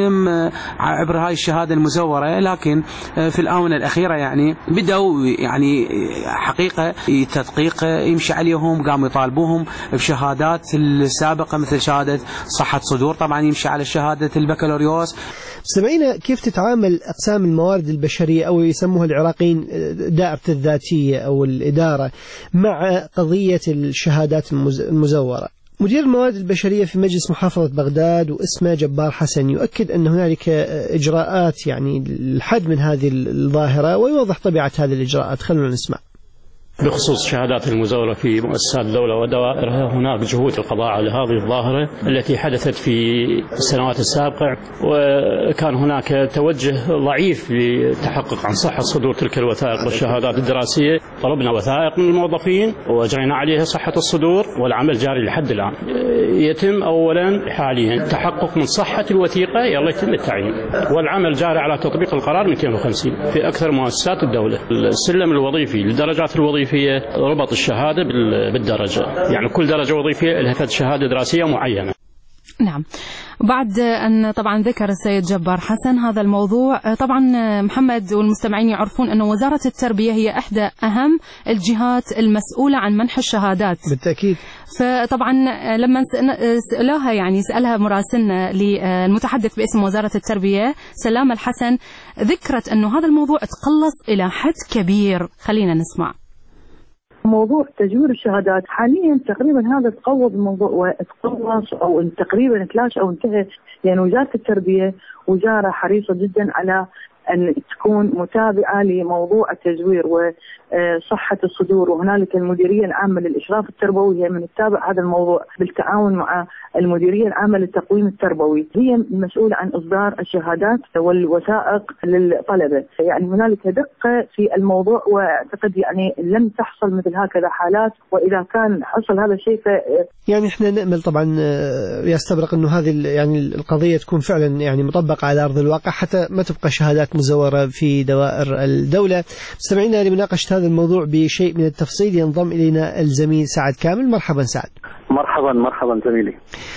عبر هاي الشهادة المزورة، لكن في الآونة الأخيرة يعني بدأوا يعني حقيقة تدقيق يمشي عليهم، قاموا يطالبوهم بشهادات السابقة مثل شهادة صحة صدور، طبعا يمشي على شهادة البكالوريوس. مستمعينا، كيف تتعامل أقسام الموارد البشرية أو يسموها العراقيين دائرة الذاتية أو الإدارة مع قضية الشهادات المزورة؟ مدير الموارد البشرية في مجلس محافظة بغداد واسمه جبار حسن يؤكد أن هنالك إجراءات يعني الحد من هذه الظاهرة، ويوضح طبيعة هذه الإجراءات. خلونا نسمع. بخصوص الشهادات المزورة في مؤسسات الدولة ودوائرها، هناك جهود القضاء على هذه الظاهرة التي حدثت في السنوات السابقة، وكان هناك توجه ضعيف للتحقق عن صحة صدور تلك الوثائق والشهادات الدراسية. طلبنا وثائق من الموظفين وأجرينا عليها صحة الصدور، والعمل جاري لحد الآن. يتم أولا حاليا تحقق من صحة الوثيقة يلا يتم التعيين، والعمل جاري على تطبيق القرار مئتين وخمسين في أكثر مؤسسات الدولة. السلم الوظيفي للدرجات الوظيفية ربط الشهادة بالدرجة، يعني كل درجة وظيفية لها شهادة دراسية معينة. نعم. بعد أن طبعا ذكر السيد جبار حسن هذا الموضوع، طبعا محمد والمستمعين يعرفون أن وزارة التربية هي إحدى أهم الجهات المسؤولة عن منح الشهادات. بالتأكيد. فطبعا لما سألوها يعني سألها مراسلنا للمتحدث باسم وزارة التربية سلام الحسن، ذكرت أنه هذا الموضوع تقلص إلى حد كبير. خلينا نسمع. موضوع تزوير الشهادات حاليا تقريبا هذا تقوض الموضوع وتقلص او تقريبا تلاشى او انتهى، لان وزاره التربيه وزاره حريصه جدا على أن تكون متابعة لموضوع التزوير وصحة الصدور، وهنالك المديرية العامة للإشراف التربوي هي من تتابع هذا الموضوع بالتعاون مع المديرية العامة للتقويم التربوي، هي المسؤولة عن إصدار الشهادات والوثائق للطلبة. يعني هنالك دقة في الموضوع، وأعتقد يعني لم تحصل مثل هكذا حالات، وإذا كان حصل هذا الشيء ف يعني احنا نأمل طبعا يستبرق انه هذه يعني القضية تكون فعلا يعني مطبقة على أرض الواقع حتى ما تبقى شهادات مزورة في دوائر الدولة. مستمعينا، لمناقشة هذا الموضوع بشيء من التفصيل ينضم إلينا الزميل سعد كامل. مرحبا سعد. مرحبا مرحبا زميلي.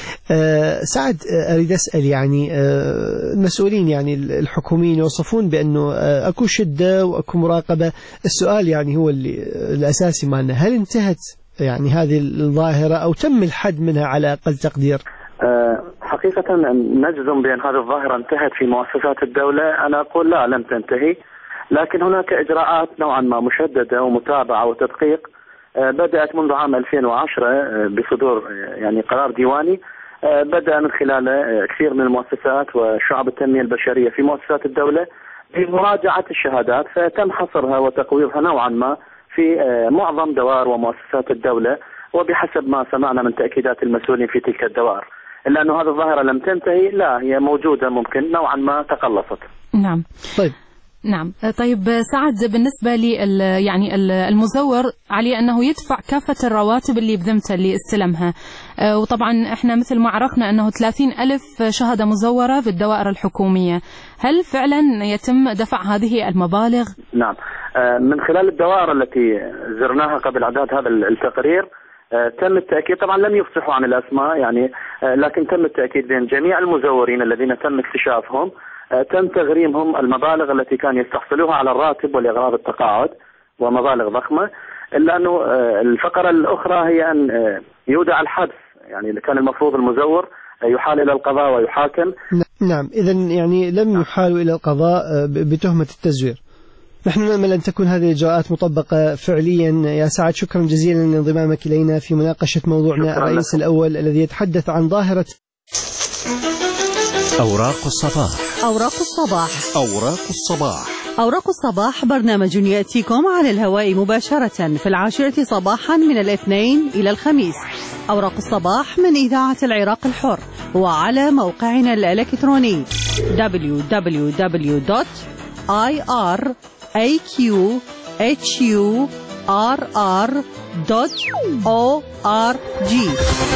أه سعد، أريد أسأل يعني أه المسؤولين يعني الحكوميين يوصفون بأنه أه أكو شدة وأكو مراقبة. السؤال يعني هو اللي الأساسي مالنا، هل انتهت يعني هذه الظاهرة أو تم الحد منها على أقل تقدير؟ أه حقيقة نجزم بأن هذه الظاهرة انتهت في مؤسسات الدولة. أنا أقول لا، لم تنتهي، لكن هناك إجراءات نوعا ما مشددة ومتابعة وتدقيق بدأت منذ عام ألفين وعشرة بصدور يعني قرار ديواني بدأ من خلاله كثير من المؤسسات وشعب التنمية البشرية في مؤسسات الدولة بمراجعة الشهادات، فتم حصرها وتقويضها نوعا ما في معظم دوائر ومؤسسات الدولة، وبحسب ما سمعنا من تأكيدات المسؤولين في تلك الدوائر. إلا أن هذه الظاهرة لم تنتهي، لا هي موجودة، ممكن نوعا ما تقلصت. نعم. طيب. نعم. طيب سعد، بالنسبة لي يعني المزور عليه أنه يدفع كافة الرواتب اللي بذمته اللي استلمها، وطبعا احنا مثل ما عرفنا أنه ثلاثين ألف شهادة مزورة في الدوائر الحكومية، هل فعلا يتم دفع هذه المبالغ؟ نعم، من خلال الدوائر التي زرناها قبل إعداد هذا التقرير تم التأكيد، طبعا لم يفصحوا عن الأسماء يعني، لكن تم التأكيد بأن جميع المزورين الذين تم اكتشافهم تم تغريمهم المبالغ التي كانوا يستحصلوها على الراتب والإغراض التقاعد ومبالغ ضخمة، إلا أنه الفقرة الأخرى هي أن يودع الحبس، يعني كان المفروض المزور يحال إلى القضاء ويحاكم. نعم، إذن يعني لم يحالوا إلى القضاء بتهمة التزوير. نحن نأمل أن تكون هذه الإجراءات مطبقة فعليا. يا سعد، شكرا جزيلا لانضمامك إلينا في مناقشة موضوعنا الرئيس لكم. الأول الذي يتحدث عن ظاهرة أوراق الصباح. أوراق الصباح. أوراق الصباح. أوراق الصباح برنامج يأتيكم على الهواء مباشرة في العاشرة صباحا من الاثنين إلى الخميس. أوراق الصباح من إذاعة العراق الحر وعلى موقعنا الإلكتروني دبليو دبليو دبليو دوت آي آر إيه كيو إتش يو آر آر دوت أو آر جي.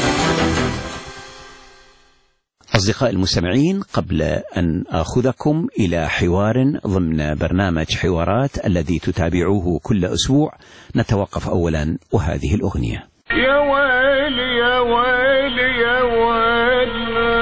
أصدقائي المستمعين، قبل أن آخذكم إلى حوار ضمن برنامج حوارات الذي تتابعوه كل أسبوع، نتوقف أولا وهذه الأغنية. يا ويلي يا ويلي يا ويلي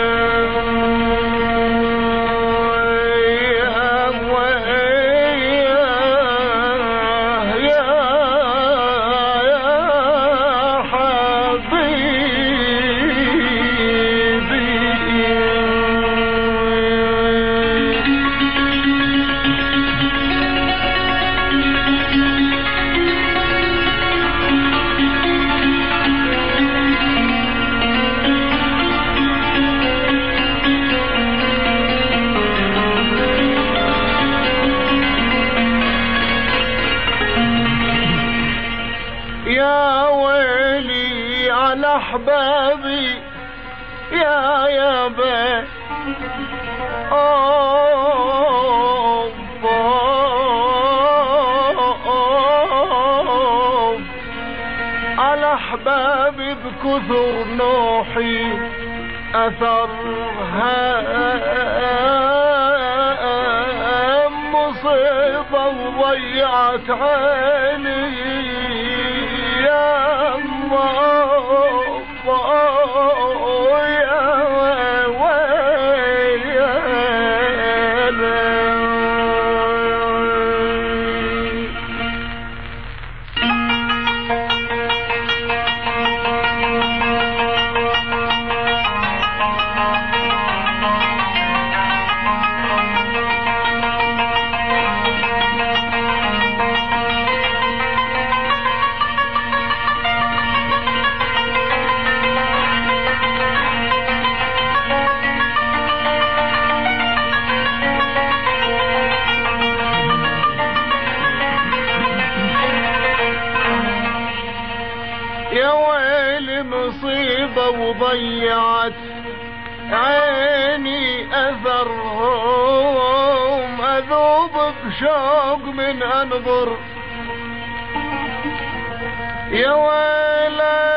أحبابي يا يابا أوه على أحبابي بكثر نوحي أثرها مصيبة وضيعت عيني يا الله. وضيعت عيني أثرهم أذوب بشوق من أنظر يا ويلي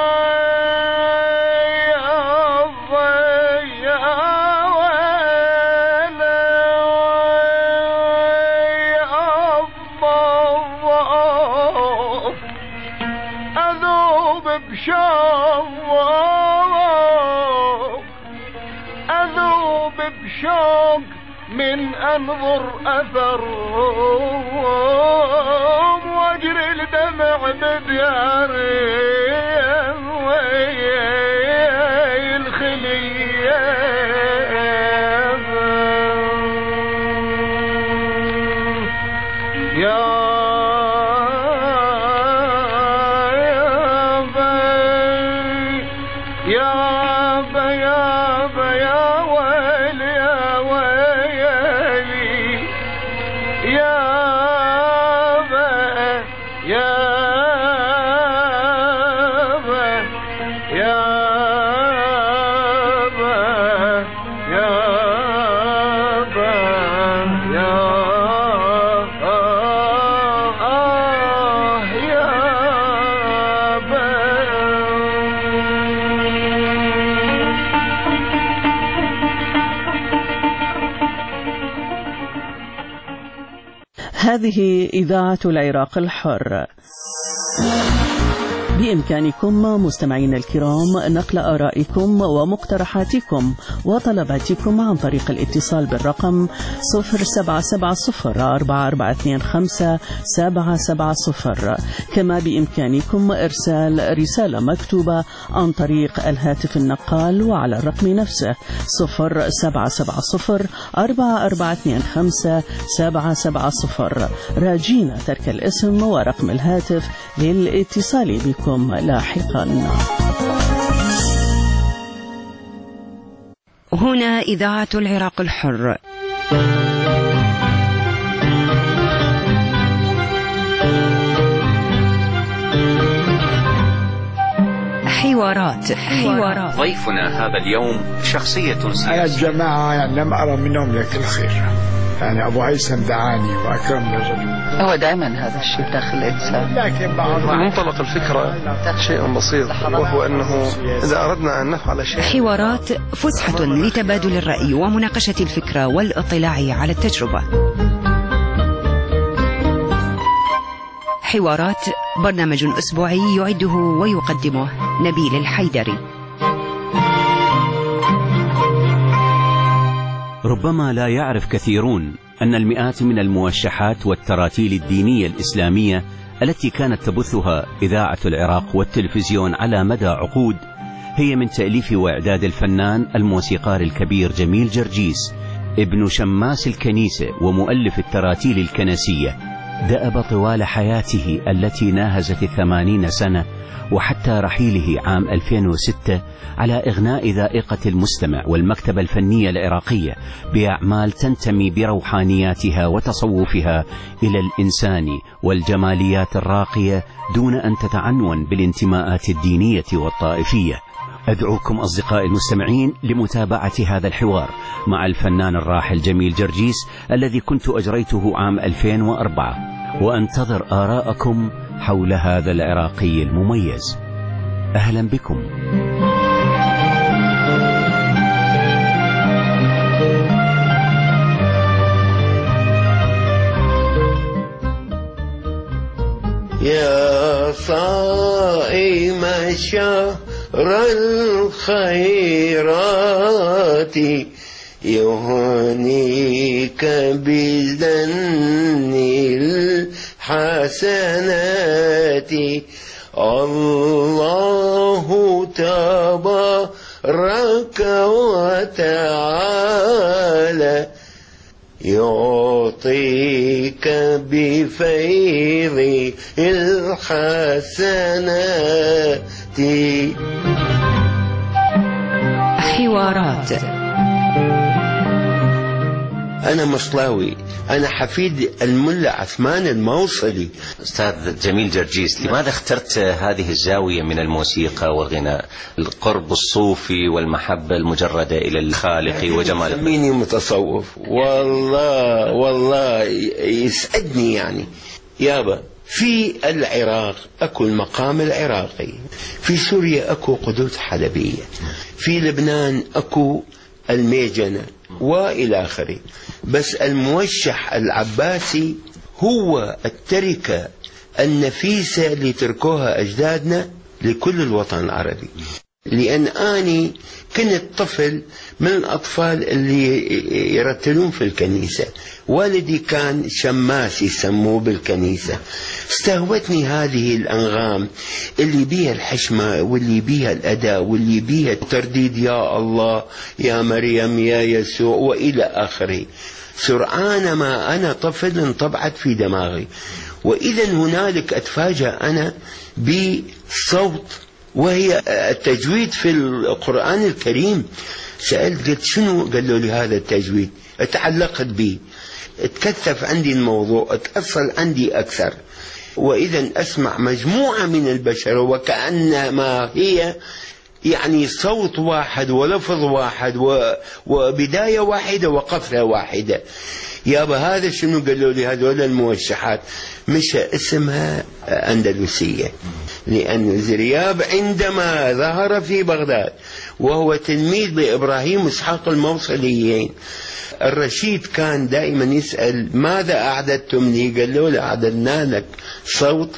شوق من أنظر أثرهم واجري الدمع بدياري الخلية يا هذه إذاعة العراق الحر. بإمكانكم مستمعينا الكرام نقل آرائكم ومقترحاتكم وطلباتكم عن طريق الاتصال بالرقم صفر سبعة سبعة صفر أربعة أربعة اثنين خمسة سبعة سبعة صفر. كما بإمكانكم إرسال رسالة مكتوبة عن طريق الهاتف النقال وعلى الرقم نفسه صفر سبعة سبعة صفر أربعة أربعة اثنين خمسة سبعة سبعة صفر، راجين ترك الاسم ورقم الهاتف للاتصال بكم لاحقا. هنا إذاعة العراق الحر. حوارات حوارات ضيفنا هذا اليوم شخصية سياسية. أنا الجماعة يعني لم أرى منهم لك الخير، يعني أبو هيثم دعاني وأكرم رجل. هو دائما هذا الشيء داخل الإنسان، لكن بعض منطلق الفكرة شيء بسيط، وهو أنه إذا أردنا أن نفعل شيء. حوارات فسحة لتبادل الرأي ومناقشة الفكرة والاطلاع على التجربة. حوارات برنامج أسبوعي يعده ويقدمه نبيل الحيدري. ربما لا يعرف كثيرون أن المئات من الموشحات والتراتيل الدينية الإسلامية التي كانت تبثها إذاعة العراق والتلفزيون على مدى عقود هي من تأليف وإعداد الفنان الموسيقار الكبير جميل جرجيس، ابن شماس الكنيسة ومؤلف التراتيل الكنسية. دأب طوال حياته التي ناهزت الثمانين سنة وحتى رحيله عام ألفين وستة على إغناء ذائقة المستمع والمكتبة الفنية العراقية بأعمال تنتمي بروحانياتها وتصوفها إلى الإنسان والجماليات الراقية دون أن تتعنون بالانتماءات الدينية والطائفية. أدعوكم أصدقائي المستمعين لمتابعة هذا الحوار مع الفنان الراحل جميل جرجيس الذي كنت أجريته عام ألفين وأربعة، وأنتظر آراءكم حول هذا العراقي المميز. أهلا بكم. يا صائم شهر الخيرات يهنيك بزن الحسنات، الله تبارك وتعالى يعطيك بفيض الحسنات. حوارات. أنا مصلاوي، أنا حفيد الملا عثمان الموصلي. أستاذ جميل جرجيس، لماذا اخترت هذه الزاوية من الموسيقى والغناء؟ القرب الصوفي والمحبة المجردة إلى الخالق وجماله. سميني متصوف، والله والله يسعدني. يعني يابا في العراق أكو المقام العراقي، في سوريا أكو قدوس حلبية، في لبنان أكو الميجنة وإلى آخره. بس الموشح العباسي هو التركة النفيسة اللي تركوها أجدادنا لكل الوطن العربي. لأن أني كنت طفل من الأطفال اللي يرتلون في الكنيسة، والدي كان شماس يسموه بالكنيسة. استهوتني هذه الأنغام اللي بيها الحشمة واللي بيها الأداء واللي بيها الترديد، يا الله يا مريم يا يسوع وإلى آخره. سرعان ما أنا طفل انطبعت في دماغي، وإذا هنالك أتفاجأ أنا بصوت وهي التجويد في القرآن الكريم. سألت قلت شنو؟ قالوا لي هذا التجويد. اتعلقت به، اتكثف عندي الموضوع، اتأصل عندي أكثر، وإذا أسمع مجموعة من البشر وكأنما هي يعني صوت واحد ولفظ واحد وبداية واحدة وقفلة واحدة. يابا هذا شنو؟ قالوا لي هذول الموشحات. مش اسمها أندلسية، لأن زرياب عندما ظهر في بغداد وهو تلميذ لإبراهيم إسحاق الموصليين، الرشيد كان دائما يسأل ماذا أعددتم لي؟ قال له أعددنا لك صوت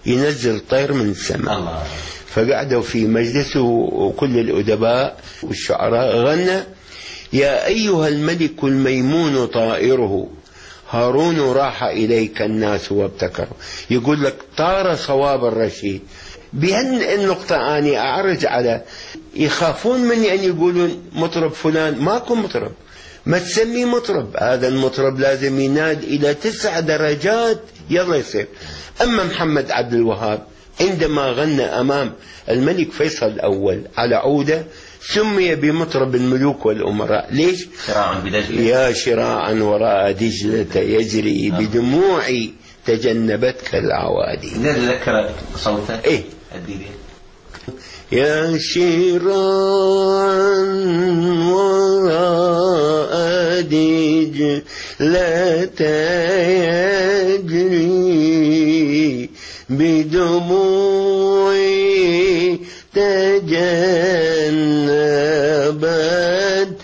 ينزل طير من السماء. فقعدوا في مجلس وكل الأدباء والشعراء غنى: يا أيها الملك الميمون طائره، هارون راح إليك الناس وابتكروا. يقول لك طار صواب الرشيد. بهالنقطة أنا أعرج على يخافون مني أن يقولون مطرب فلان. ماكو مطرب، ما تسمي مطرب. هذا المطرب لازم يناد إلى تسع درجات يلا يصير. أما محمد عبد الوهاب عندما غنى أمام الملك فيصل الأول على عودة سمي بمطرب الملوك والأمراء. ليش؟ شراعا بدجلة، يا شراعا وراء دجلة يجري بدموعي تجنبتك العوادي. ذكر صوته إيه؟ يا شراعا وراء دجلة يجري بدموعي تجنبت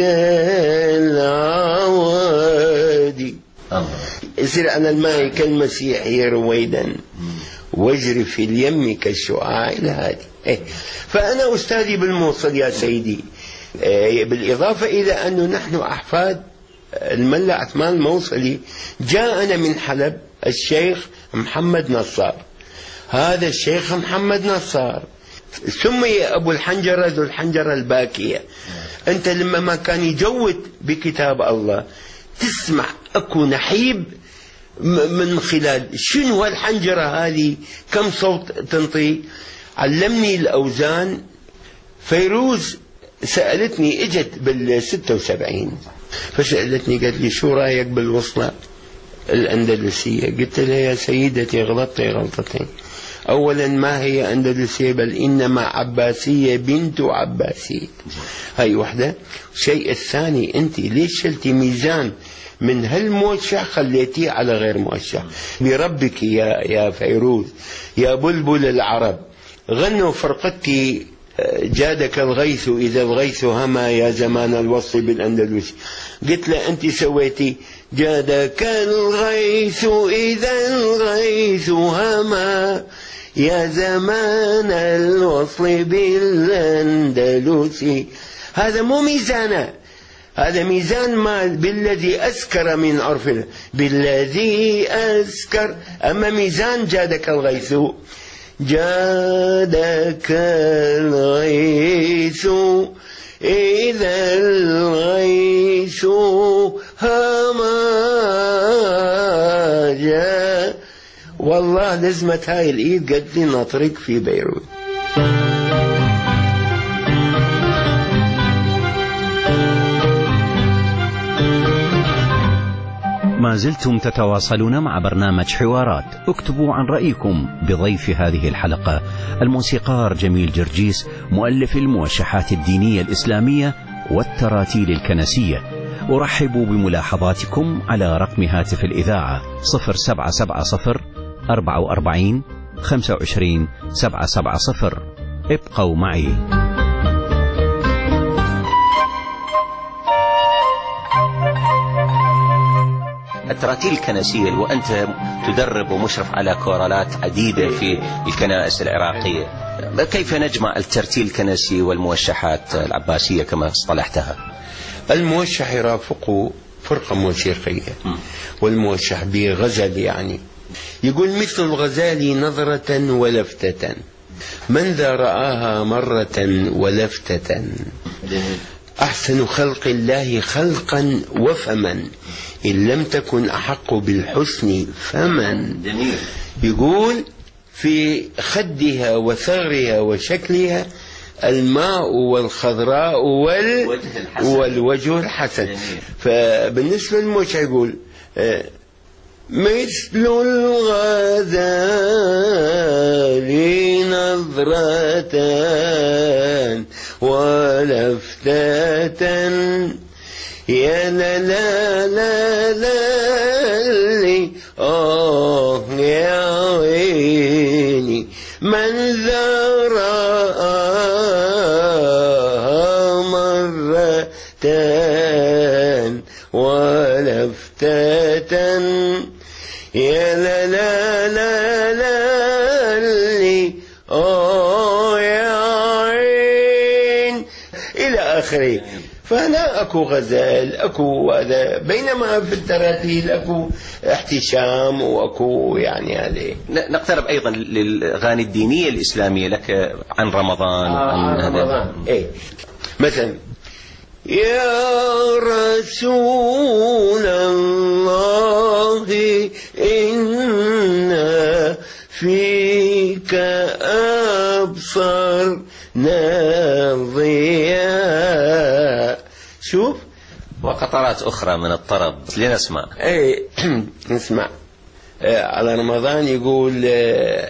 كالعوادي. يصير على الماء كالمسيح رويدا واجري في اليم كالشعاع الهادي. إيه. فأنا أستاذي بالموصل يا سيدي. إيه. بالإضافة إلى أنه نحن أحفاد الملا عثمان الموصلي. جاءنا من حلب الشيخ محمد نصار. هذا الشيخ محمد نصار سمي أبو الحنجرة ذو الحنجرة الباكية. أنت لما ما كان يجود بكتاب الله تسمع أكو نحيب من خلال شنو هالحنجرة هذه، كم صوت تنطي. علمني الأوزان. فيروز سألتني، اجت بالستة وسبعين فسألتني قالت لي شو رأيك بالوصلة الأندلسية؟ قلت لها يا سيدتي غلطتي غلطتين. أولا ما هي أندلسية بل إنما عباسية بنت عباسية. هاي وحدة. الشيء الثاني أنت ليش شلتي ميزان من هالموشح خليتيه على غير موشح؟ بربك يا يا فيروز يا بلبل العرب غنوا فرقتي جادك الغيث إذا الغيث هما يا زمان الوصل بالأندلس. قلت له أنت سويتي جادك الغيث إذا الغيث هما يا زمان الوصل بالأندلس. هذا مو ميزانه، هذا ميزان مال بالذي أسكر من عرفنا بالذي أسكر. أما ميزان جادك الغيث، جادك الغيث إذا الغيث هما جاء. والله لزمت هاي الإيد قد لي ناطرك في بيروت. ما زلتم تتواصلون مع برنامج حوارات. اكتبوا عن رأيكم بضيف هذه الحلقة الموسيقار جميل جرجيس، مؤلف الموشحات الدينية الإسلامية والتراتيل الكنسية. أرحب بملاحظاتكم على رقم هاتف الإذاعة صفر سبعة سبعة صفر أربعة وأربعين خمسة وعشرين سبعة سبعة صفر. ابقوا معي. التراتيل الكنسية، وأنت تدرب ومشرف على كورالات عديدة في الكنائس العراقية، كيف نجمع الترتيل الكنسي والموشحات العباسية كما اصطلحتها؟ الموشح يرافقه فرقة موسيقية، والموشح بغزل يعني يقول مثل الغزال نظرة ولفتة من ذا رآها مرة ولفتة أحسن خلق الله خلقا وفما إن لم تكن أحق بالحسن فمن. يقول في خدها وثغرها وشكلها الماء والخضراء وال... والوجه الحسن. فبالنسبة للموشح يقول مثل الغزال نظرة ولفتة يا لا لا لا لا لي آه يا عيني من ذا رآها مرة ولفتة يا لا لا لا لا آخره. فهنا أكو غزل، أكو هذا، بينما في التراتيل أكو احتشام وأكو يعني هذه. نقترب أيضا للأغاني الدينية الإسلامية لك عن رمضان. آه عن رمضان. إيه مثلا يا رسول الله إنا فيك أبصرنا ضياء. شوف وقطرات أخرى من الطرب لنسمع. ايه نسمع. آه على رمضان يقول آه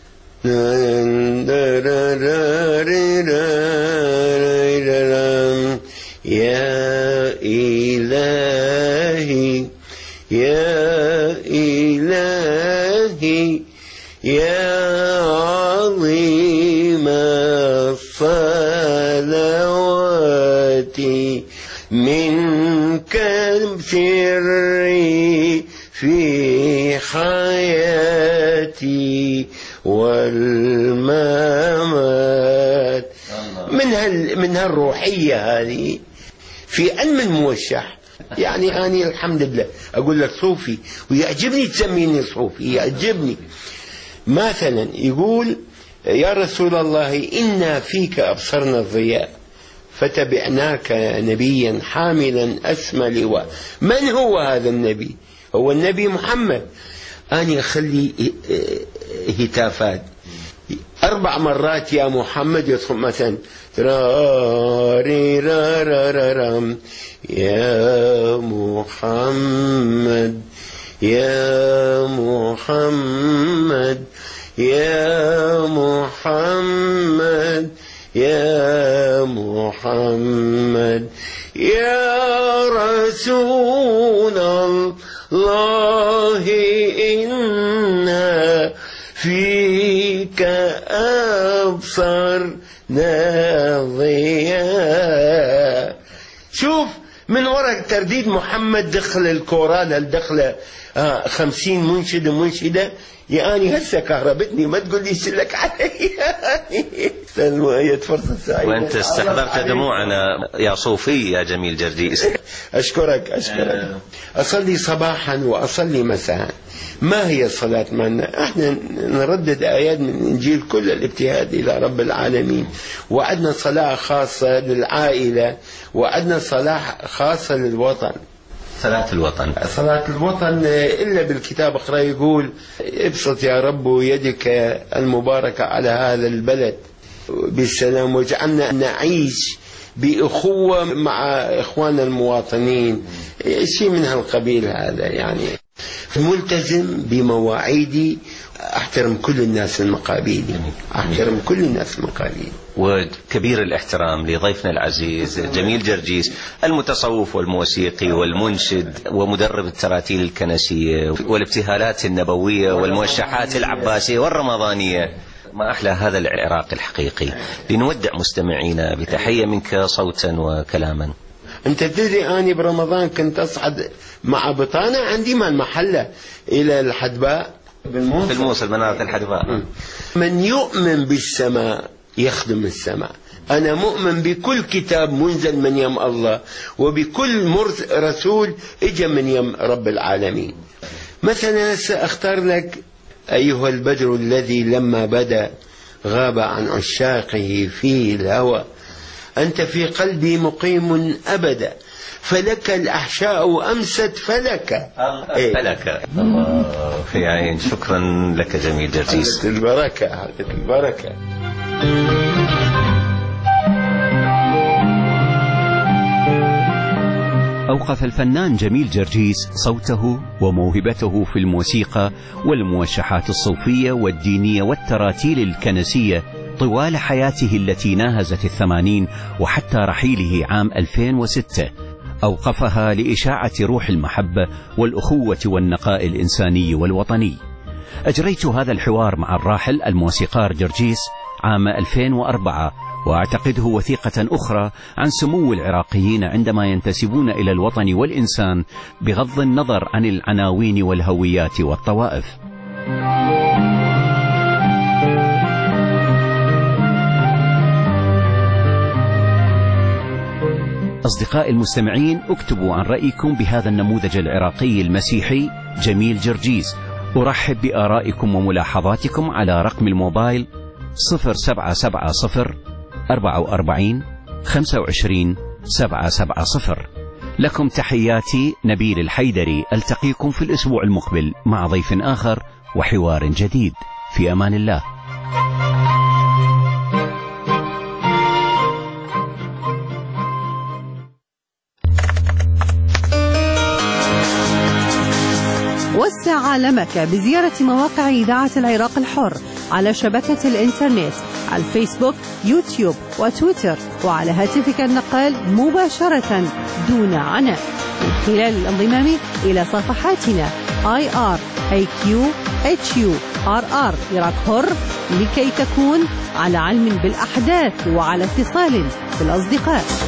يا إلهي يا إلهي يا عظيم الصلوات منك سري في حياتي والممات. من هال من هالروحية هذه في علم الموشح. يعني أنا الحمد لله أقول لك صوفي ويعجبني تسميني صوفي، يعجبني. مثلا يقول يا رسول الله إنا فيك أبصرنا الضياء فتبعناك نبيا حاملا أسمى لواء. من هو هذا النبي؟ هو النبي محمد. أنا أخلي هتافات أربع مرات يا محمد يدخل مثلا راري رارارام يا محمد يا محمد يا محمد يا محمد يا رسول الله إنا فيك أبصرنا ضياء. شوف من وراء ترديد محمد دخل الكورال هالدخلة آه خمسين منشد منشدة. يعني هسه كهربتني ما تقول لي سلك علي. سلمى فرصة سعيدة وأنت استحضرت دموعنا يا صوفي يا جميل جرجيس. أشكرك أشكرك. أصلي صباحا وأصلي مساء. ما هي الصلاة معنا؟ احنا نردد آيات من إنجيل كل الابتهاد إلى رب العالمين. وعدنا صلاة خاصة للعائلة، وعدنا صلاة خاصة للوطن. صلاة الوطن صلاة الوطن إلا بالكتاب أخرى يقول ابسط يا رب يدك المباركة على هذا البلد بالسلام واجعلنا نعيش بأخوة مع إخواننا المواطنين. شيء من هالقبيل هذا. يعني ملتزم بمواعيدي، أحترم كل الناس المقابيل، أحترم كل الناس المقابيل. وكبير الاحترام لضيفنا العزيز جميل جرجيس، المتصوف والموسيقي والمنشد ومدرب التراتيل الكنسية والابتهالات النبوية والموشحات العباسية والرمضانية. ما أحلى هذا العراق الحقيقي. لنودع مستمعينا بتحية منك صوتا وكلاما. أنت تدري أني برمضان كنت أصعد مع بطانة عندي مال محلة إلى الحدباء بالموصل، في الموصل منارة الحدباء. من يؤمن بالسماء يخدم السماء. أنا مؤمن بكل كتاب منزل من يم الله، وبكل رسول إجا من يم رب العالمين. مثلا سأختار لك أيها البدر الذي لما بدا غاب عن عشاقه في الهوى، أنت في قلبي مقيم أبدا، فلك الأحشاء أمست فلك. إيه؟ فلك الله في عين. شكرا لك جميل جرجيس. حدث البركة حدث البركة. أوقف الفنان جميل جرجيس صوته وموهبته في الموسيقى والموشحات الصوفية والدينية والتراتيل الكنسية طوال حياته التي ناهزت الثمانين وحتى رحيله عام ألفين وستة. أوقفها لإشاعة روح المحبة والأخوة والنقاء الإنساني والوطني. أجريت هذا الحوار مع الراحل الموسيقار جرجيس عام ألفين وأربعة، وأعتقده وثيقة أخرى عن سمو العراقيين عندما ينتسبون إلى الوطن والإنسان بغض النظر عن العناوين والهويات والطوائف. أصدقائي المستمعين، اكتبوا عن رأيكم بهذا النموذج العراقي المسيحي جميل جرجيز. أرحب بآرائكم وملاحظاتكم على رقم الموبايل صفر سبعة سبعة صفر أربعة وأربعين خمسة وعشرين سبعة سبعة صفر. لكم تحياتي نبيل الحيدري، ألتقيكم في الأسبوع المقبل مع ضيف آخر وحوار جديد. في أمان الله. وسع عالمك بزيارة مواقع إذاعة العراق الحر على شبكة الإنترنت، على الفيسبوك، يوتيوب وتويتر، وعلى هاتفك النقال مباشرة دون عناء، من خلال الانضمام إلى صفحاتنا آي آر إيه كيو إتش يو آر آر عراق حر، لكي تكون على علم بالأحداث وعلى اتصال بالأصدقاء.